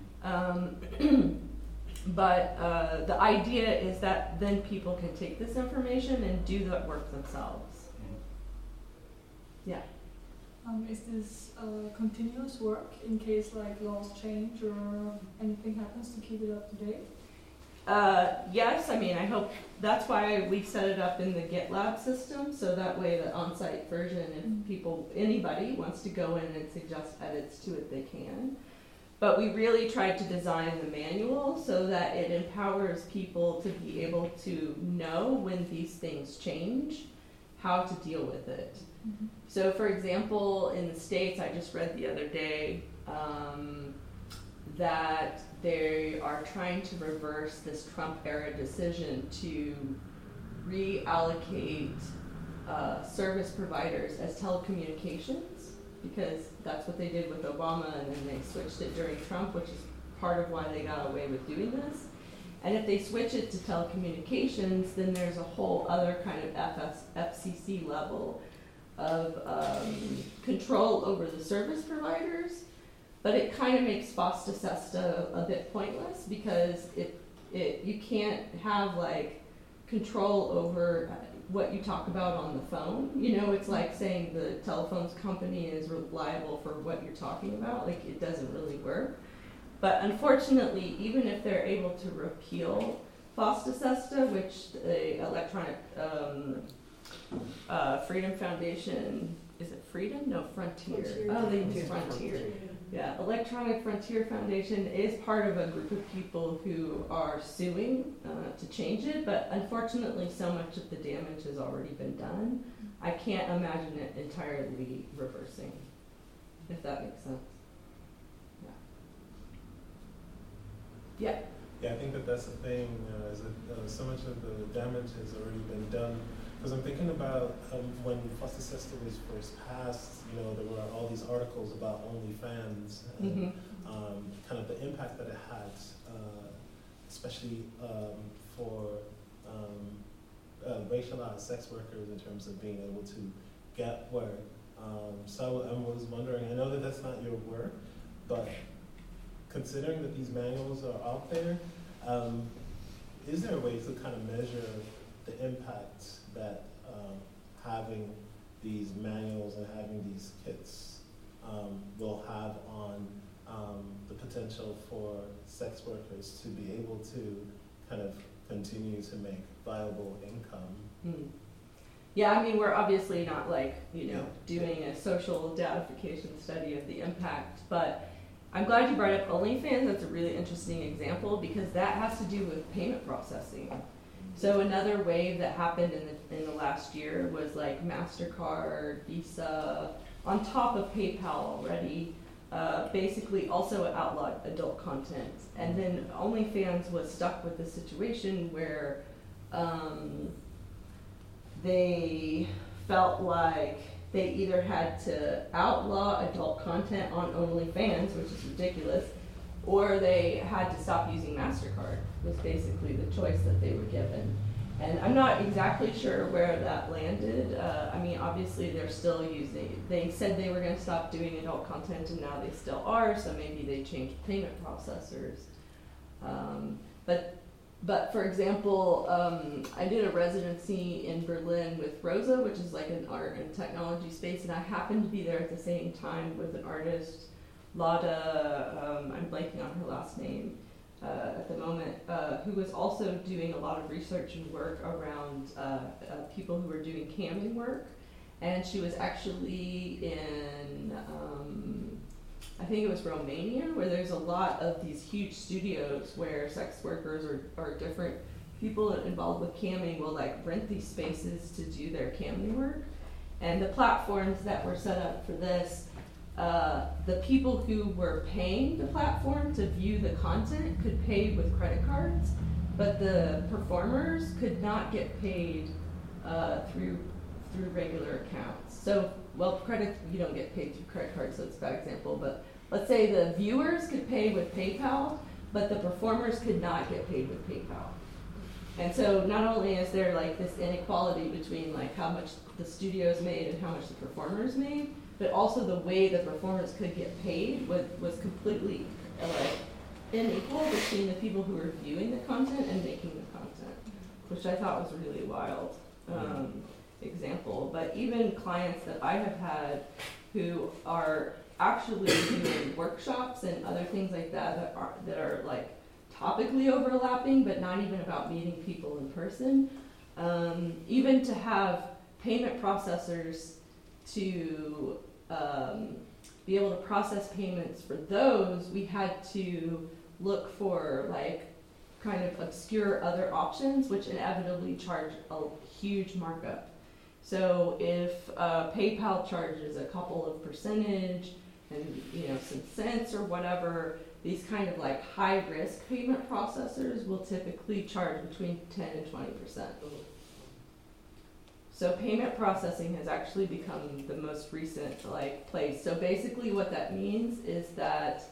Um, but uh, the idea is that then people can take this information and do that work themselves. Yeah. Um, is this uh, continuous work in case like laws change or anything happens to keep it up to date? Uh, yes, I mean, I hope that's why we set it up in the GitLab system, so that way the on-site version, if Mm. people, anybody wants to go in and suggest edits to it, they can. But we really tried to design the manual so that it empowers people to be able to know when these things change, how to deal with it. Mm-hmm. So, for example, in the States, I just read the other day um, that they are trying to reverse this Trump-era decision to reallocate uh, service providers as telecommunications, because that's what they did with Obama, and then they switched it during Trump, which is part of why they got away with doing this. And if they switch it to telecommunications, then there's a whole other kind of F S, F C C level of um, control over the service providers, but it kind of makes FOSTA SESTA a bit pointless, because it, it you can't have like control over what you talk about on the phone. You know, it's like saying the telephones company is liable for what you're talking about. Like, it doesn't really work. But unfortunately, even if they're able to repeal FOSTA SESTA, which the electronic um, Uh, Freedom Foundation, is it Freedom? No, Frontier. Frontier. Oh, they use Frontier. Frontier. Yeah, Electronic Frontier Foundation is part of a group of people who are suing uh, to change it, but unfortunately so much of the damage has already been done. I can't imagine it entirely reversing, if that makes sense. Yeah. Yeah. Yeah, I think that that's the thing, uh, is that uh, so much of the damage has already been done. Because I'm thinking about um, when FOSTA SESTA was first passed, you know, there were all these articles about OnlyFans and Mm-hmm. um, kind of the impact that it had, uh, especially um, for um, uh, racialized sex workers in terms of being able to get work. Um, so I was wondering, I know that that's not your work, but considering that these manuals are out there, um, is there a way to kind of measure the impact that um, having these manuals and having these kits um, will have on um, the potential for sex workers to be able to kind of continue to make viable income? Hmm. Yeah, I mean, we're obviously not like, you know, Yeah. doing a social datification study of the impact, but I'm glad you brought up OnlyFans. That's a really interesting example because that has to do with payment processing. So another wave that happened in the in the last year was like MasterCard, Visa, on top of PayPal already, uh, basically also outlawed adult content. And then OnlyFans was stuck with the situation where um, they felt like they either had to outlaw adult content on OnlyFans, which is ridiculous, or they had to stop using MasterCard, was basically the choice that they were given. And I'm not exactly sure where that landed. Uh, I mean, obviously they're still using, they said they were gonna stop doing adult content and now they still are, so maybe they changed payment processors. Um, but, but for example, um, I did a residency in Berlin with Rosa, which is like an art and technology space, and I happened to be there at the same time with an artist, Lada, um, I'm blanking on her last name uh, at the moment, uh, who was also doing a lot of research and work around uh, uh, people who were doing camming work. And she was actually in, um, I think it was Romania, where there's a lot of these huge studios where sex workers or, or different people involved with camming will like rent these spaces to do their camming work. And the platforms that were set up for this, Uh, the people who were paying the platform to view the content could pay with credit cards, but the performers could not get paid uh, through through regular accounts. So, well, credit, you don't get paid through credit cards, so it's a bad example, but let's say the viewers could pay with PayPal, but the performers could not get paid with PayPal. And so not only is there like this inequality between like how much the studios made and how much the performers made, but also the way the performers could get paid was, was completely uh, like unequal between the people who were viewing the content and making the content, which I thought was a really wild um, example. But even clients that I have had who are actually doing workshops and other things like that that are, that are like topically overlapping, but not even about meeting people in person, um, even to have payment processors to um, be able to process payments for those, we had to look for like kind of obscure other options, which inevitably charge a huge markup. So if uh, PayPal charges a couple of percentage and you know some cents or whatever, these kind of like high risk payment processors will typically charge between ten and twenty percent. So payment processing has actually become the most recent like place. So basically what that means is that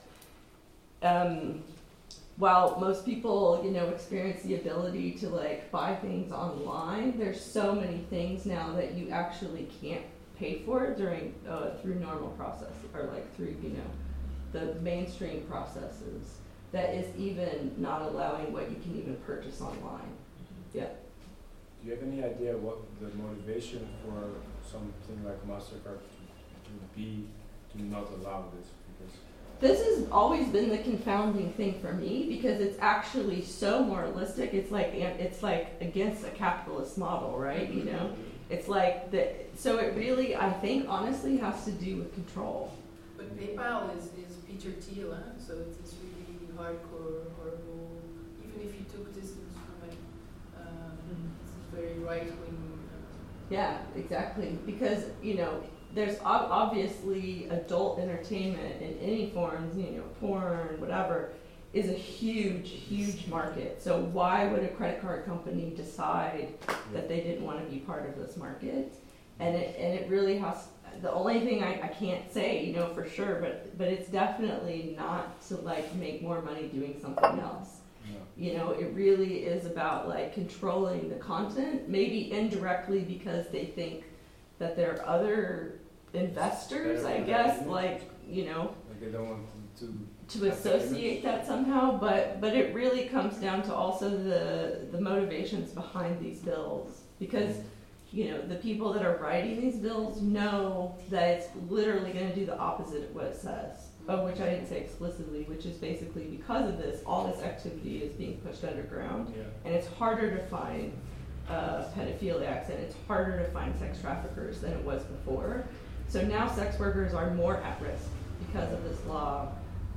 um, while most people, you know, experience the ability to like buy things online, there's so many things now that you actually can't pay for during uh, through normal process or like through, you know, the mainstream processes that is even not allowing what you can even purchase online. Yeah. Do you have any idea what the motivation for something like MasterCard to be to not allow this? Because this has always been the confounding thing for me because it's actually so moralistic. It's like it's like against a capitalist model, right? You know, it's like the so it really I think honestly has to do with control. But PayPal is is Peter Thiel, huh? So it's, it's really hardcore, horrible. Even if you took distance from it. Um, very right-wing. Uh, yeah, exactly. Because, you know, there's ob- obviously adult entertainment in any forms, you know, porn, whatever, is a huge, huge market. So why would a credit card company decide that they didn't want to be part of this market? And it and it really has, the only thing I, I can't say, you know, for sure, but but it's definitely not to like make more money doing something else. You know, it really is about like controlling the content, maybe indirectly because they think that there are other investors, I guess, like, you know, like they don't want to to associate that somehow, but but it really comes down to also the the motivations behind these bills because, you know, the people that are writing these bills know that it's literally going to do the opposite of what it says. Oh, which I didn't say explicitly, which is basically because of this, all this activity is being pushed underground, yeah. and it's harder to find uh, pedophiliacs, and it's harder to find sex traffickers than it was before. So now sex workers are more at risk because of this law.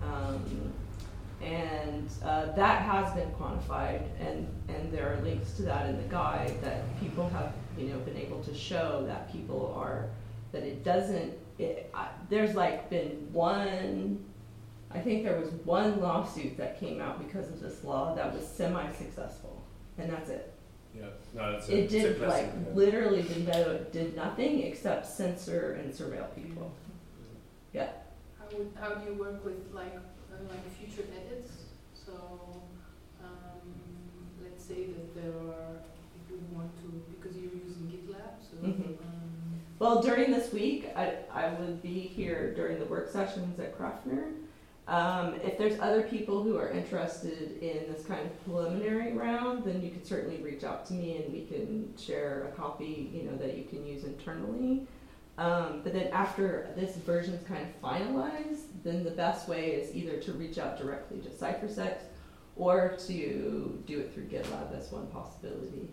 Um, and uh, that has been quantified, and, and there are links to that in the guide that people have, you know, been able to show that people are, that it doesn't, it, I, there's like been one, I think there was one lawsuit that came out because of this law that was semi-successful, and that's it. Yeah, no, it's a, It it's a did classic. like yeah. literally did no, did nothing except censor and surveil people. Yeah. How would, how do you work with like, uh, like future edits? So, um, let's say that there are, if you want to, because you're using GitLab, so, Mhm. um, Well, during this week, I, I would be here during the work sessions at Kraftner. Um, if there's other people who are interested in this kind of preliminary round, then you could certainly reach out to me and we can share a copy, you know, that you can use internally. Um, but then after this version's kind of finalized, then the best way is either to reach out directly to CipherSex or to do it through GitLab. That's one possibility.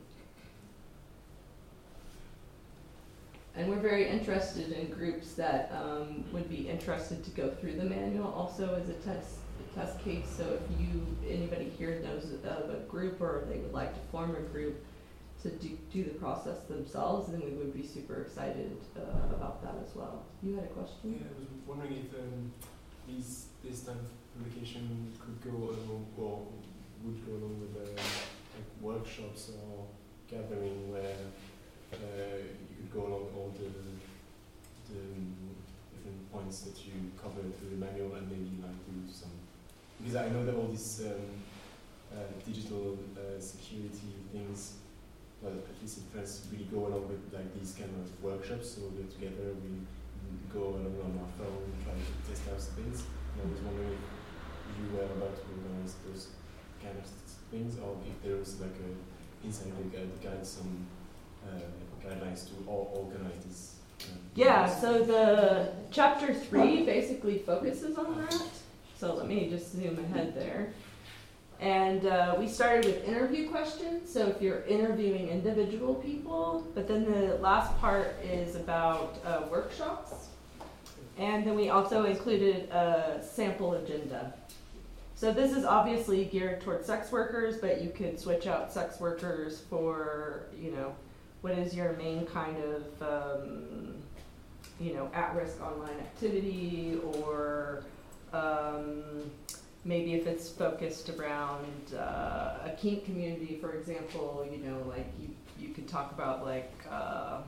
And we're very interested in groups that um, would be interested to go through the manual also as a test a test case. So if you anybody here knows of a group or they would like to form a group to do, do the process themselves, then we would be super excited uh, about that as well. You had a question? Yeah, I was wondering if um, these this type of publication could go along or would go along with uh, like workshops or gathering where uh, you could go along all the the different points that you cover through the manual and maybe like do some, because I know that all these um, uh, digital uh, security things, well, at least in France, really go along with like these kind of workshops. So we're together, we go along on our phone, try to test out things. And I was wondering if you were about to organize those kind of things, or if there was like a inside the guide, guide some uh, guidelines to all organize this. Um, Yeah, things. so the chapter three basically focuses on that. So let me just zoom ahead there. And uh, we started with interview questions, so if you're interviewing individual people, but then the last part is about uh, workshops. And then we also included a sample agenda. So this is obviously geared towards sex workers, but you could switch out sex workers for, you know, what is your main kind of, um, you know, at-risk online activity, or um, maybe if it's focused around uh, a kink community, for example, you know, like you, you could talk about like, uh,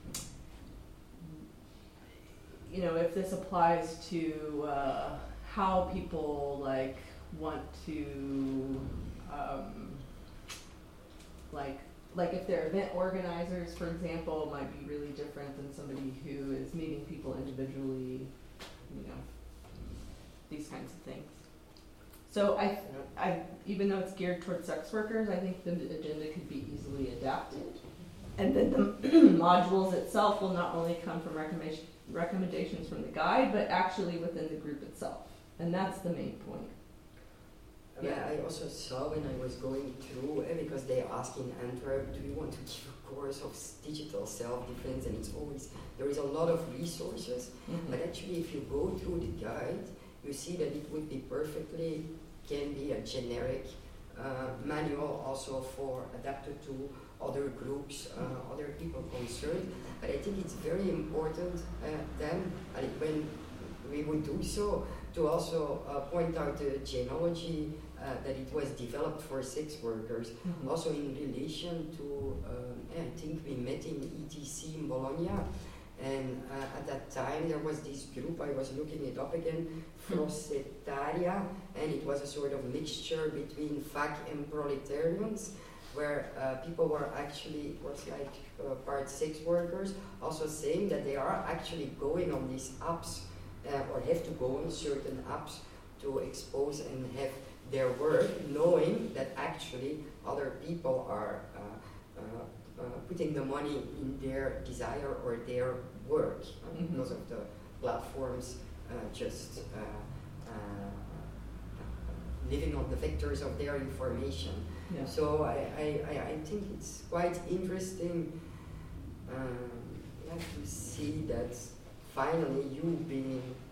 you know, if this applies to uh, how people like want to, um, like, like if they're event organizers, for example, it might be really different than somebody who is meeting people individually, you know, these kinds of things. So I, I, even though it's geared towards sex workers, I think the agenda could be easily adapted. And then the modules itself will not only come from recommendation, recommendations from the guide, but actually within the group itself. And that's the main point. Yeah, I also saw when I was going through, eh, because they ask in Antwerp, do you want to give a course of digital self-defense? And it's always, there is a lot of resources, Mm-hmm. but actually if you go through the guide, you see that it would be perfectly, can be a generic uh, manual also for adapted to other groups, uh, other people concerned. But I think it's very important uh, then, uh, when we would do so, to also uh, point out the genealogy uh, that it was developed for sex workers, Mm-hmm. also in relation to, um, I think we met in E T C in Bologna, and uh, at that time there was this group, I was looking it up again, Frosetaria, and it was a sort of mixture between fac and proletarians, where uh, people were actually, it was like uh, part sex workers, also saying that they are actually going on these apps, Uh, or have to go on certain apps to expose and have their work, knowing that actually other people are uh, uh, uh, putting the money in their desire or their work, uh, Mm-hmm. because of the platforms uh, just uh, uh, living on the vectors of their information. Yeah. So I, I, I I think it's quite interesting um, yeah, to see that finally you being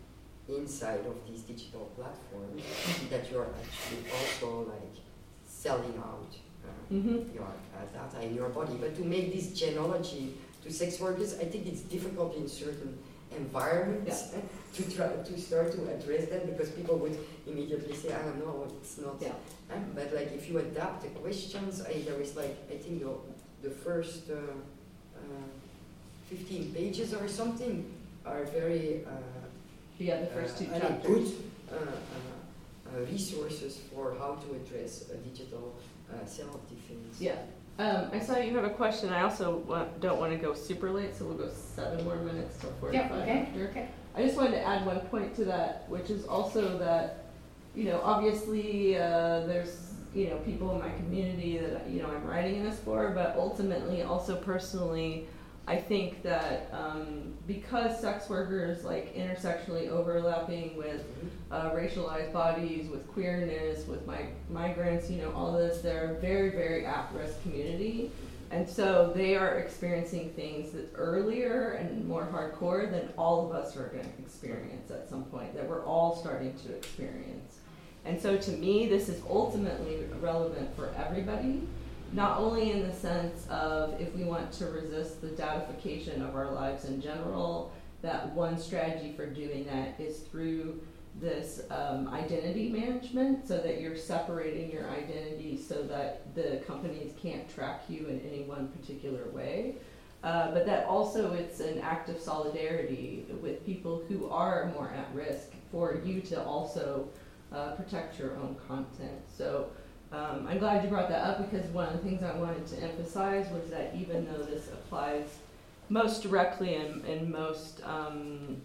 inside of these digital platforms that you're actually also like selling out uh, Mhm. your uh, data in your body. But to make this genealogy to sex workers, I think it's difficult in certain environments to try to start to address them because people would immediately say, I don't know, it's not. Yeah. Uh, but like if you adapt the questions, I, there is like I think the, the first uh, uh, fifteen pages or something are very uh, Yeah, the first two uh, chapters. good uh, uh, uh, resources for how to address a digital uh, self-defense. Yeah. Um, I saw you have a question. I also wa- don't want to go super late, so we'll go seven more minutes till forty-five Yeah, okay, after. okay. I just wanted to add one point to that, which is also that, you know, obviously uh, there's, you know, people in my community that, you know, I'm writing this for, but ultimately also personally, I think that um, because sex workers like intersectionally overlapping with uh, racialized bodies, with queerness, with mig- migrants, you know, all this, they're a very, very at-risk community. And so they are experiencing things that earlier and more hardcore than all of us are going to experience at some point, that we're all starting to experience. And so to me, this is ultimately relevant for everybody, not only in the sense of if we want to resist the datification of our lives in general, that one strategy for doing that is through this um, identity management, so that you're separating your identity so that the companies can't track you in any one particular way. Uh, but that also it's an act of solidarity with people who are more at risk for you to also uh, protect your own content. So um, I'm glad you brought that up, because one of the things I wanted to emphasize was that even though this applies most directly and, and most um,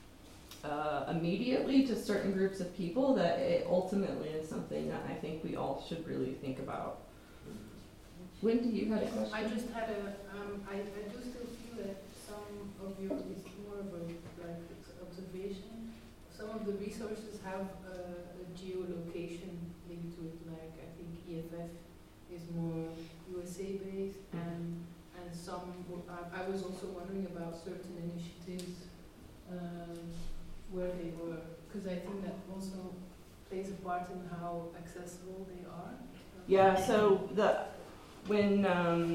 Uh, immediately to certain groups of people, that it ultimately is something that I think we all should really think about. Wendy, you had a question? I just had a, um, I, I do still feel that some of your, it's more of a like it's observation, some of the resources have a, a geolocation linked to it, like I think E F F is more U S A based, and and some, w- I, I was also wondering about certain initiatives um, where they were, because I think that also plays a part in how accessible they are. Yeah, so the when um,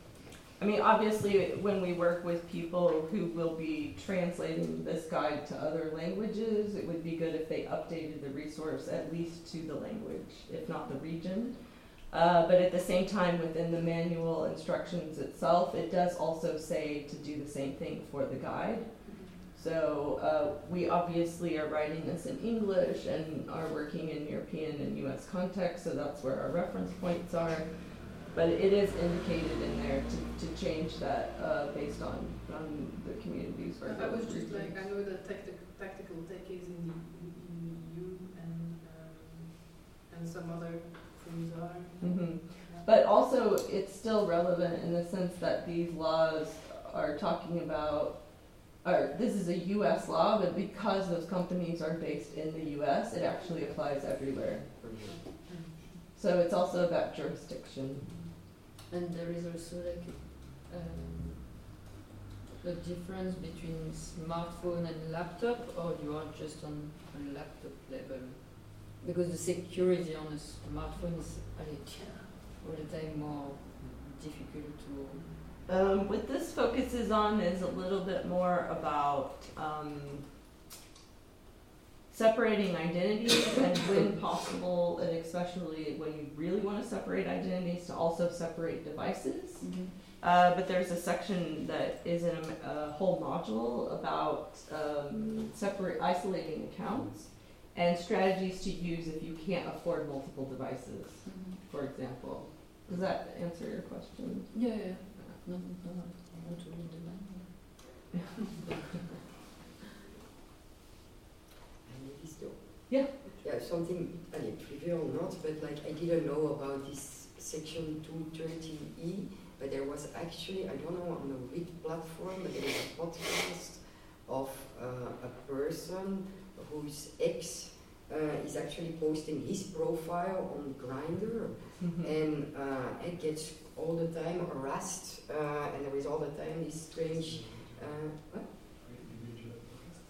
I mean obviously when we work with people who will be translating this guide to other languages, it would be good if they updated the resource at least to the language, if not the region. Uh, but at the same time, within the manual instructions itself, it does also say to do the same thing for the guide. So uh, we obviously are writing this in English and are working in European and U S context, so that's where our reference points are. But it is indicated in there to, to change that uh, based on, on the communities where I was those just like, regions. I know that tactic, tactical tech is in the in the E U and um, and some other things are. Mhm. Yeah. But also, it's still relevant in the sense that these laws are talking about, or this is a U S law, but because those companies are based in the U S, it actually applies everywhere. So it's also about jurisdiction. And there is also like um, a difference between smartphone and laptop, or you are just on a laptop level? Because the security on a smartphone is uh, all the time more difficult to. Um, what this focuses on is a little bit more about um, separating identities, and when possible, and especially when you really want to separate identities, to also separate devices. Mm-hmm. Uh, but there's a section that is in a, a whole module about um, separate isolating accounts and strategies to use if you can't afford multiple devices, Mm-hmm. for example. Does that answer your question? Yeah, yeah. No, no, I want to read the manual. Maybe still. Yeah. Yeah, something, I mean, trivial or not, but like I didn't know about this section two thirty E, but there was actually, I don't know on the which platform, but there was a podcast of uh, a person whose ex uh, is actually posting his profile on Grindr, Mhm. and uh, it gets all the time harassed, uh, and there is all the time this strange, uh, what?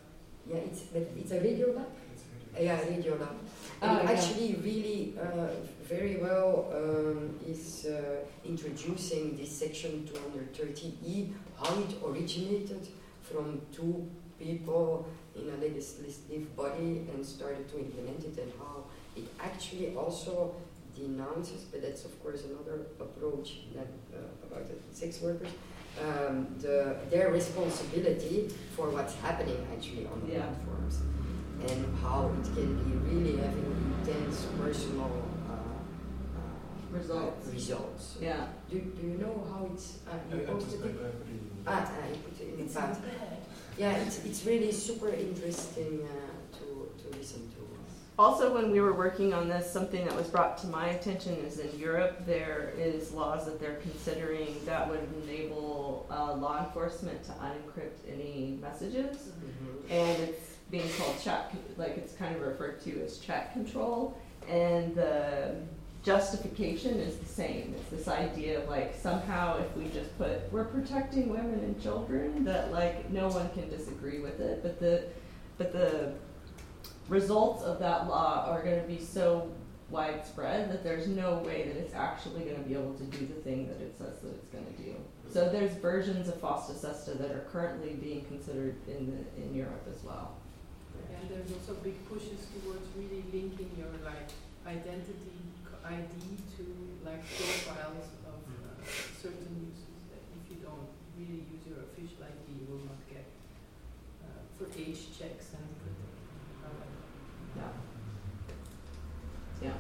Yeah, it's but it's a radio lab. It's Uh, yeah, radio lab. Ah, And yeah. actually, really uh, very well um, is uh, introducing this section two thirty E, how it originated from two people in a legislative body and started to implement it, and how it actually also denounces, but that's of course another approach than uh, about the sex workers, um, the, their responsibility for what's happening actually on the Yeah. platforms, and how it can be really having intense personal uh, uh, Results. uh, results. Yeah. Do, do you know how it's uh, I, you I put, posted I, it? I put it in. Ah, uh, you put it in the It's chat. in bed. Yeah, it's it's really super interesting uh, to to listen to. Also, when we were working on this, something that was brought to my attention is in Europe, there is laws that they're considering that would enable uh, law enforcement to unencrypt any messages. Mm-hmm. And it's being called chat, like it's kind of referred to as chat control. And the justification is the same. It's this idea of like somehow if we just put, we're protecting women and children, that like no one can disagree with it. But the, but the results of that law are going to be so widespread that there's no way that it's actually going to be able to do the thing that it says that it's going to do. So there's versions of FOSTA SESTA that are currently being considered in the, in Europe as well. And there's also big pushes towards really linking your like identity c- I D to like profiles of uh, certain uses. That if you don't really use your official I D, you will not get uh, for age checks and for uh, Yeah. Yeah.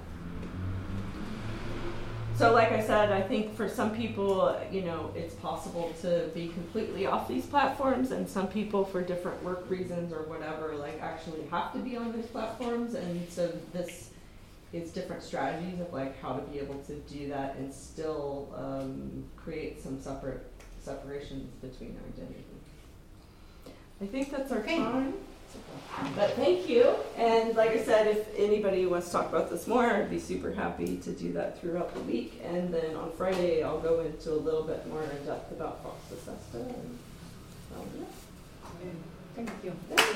So like I said, I think for some people, you know, it's possible to be completely off these platforms, and some people for different work reasons or whatever, like actually have to be on these platforms. And so this is different strategies of like how to be able to do that and still um, create some separate separations between our identities. I think that's our Okay. time. But thank you. And like I said, if anybody wants to talk about this more, I'd be super happy to do that throughout the week. And then on Friday, I'll go into a little bit more in depth about FOSTA SESTA. And, um, yeah. Thank you.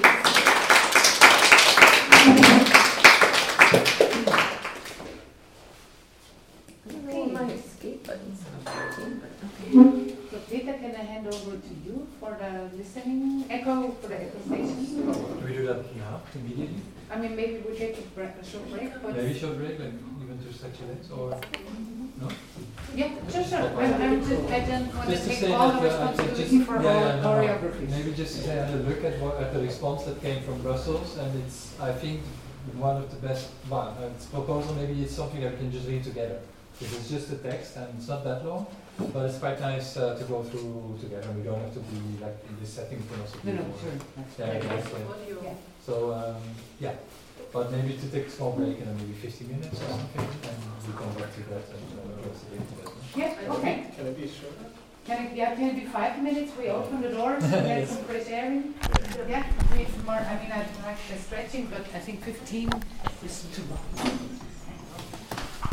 I don't know what my escape buttons are working, but Okay. So Peter, can I hand over to you for the listening echo, for the echo station? Do we do that now, immediately? I mean, maybe we take a, bre- a short break, but... Maybe short break, like even to stretch your legs, or no? Yeah, sure, sure. I'm, I'm just, I don't want to Just to take say all that, the uh, I think responsibility just- for all yeah, yeah, no, no. choreography. Maybe just to say, I had a look at what at the response that came from Brussels, and it's I think one of the best. Well, uh, it's proposal. Maybe it's something that we can just read together. Because it's just a text and it's not that long, but it's quite nice uh, to go through together. We don't have to be like in this setting. We can also be No, no, more- sure. Yeah, exactly. audio. Yeah. So um, yeah, but maybe to take a small break and then maybe fifty minutes or something, and we come back to that and uh, the rest of the day together. Yeah, okay. Can it be shorter? Can it, yeah, can it be five minutes? We open the doors and get some fresh air in? Yeah, we more, I mean, I like the stretching, but I think fifteen is too long.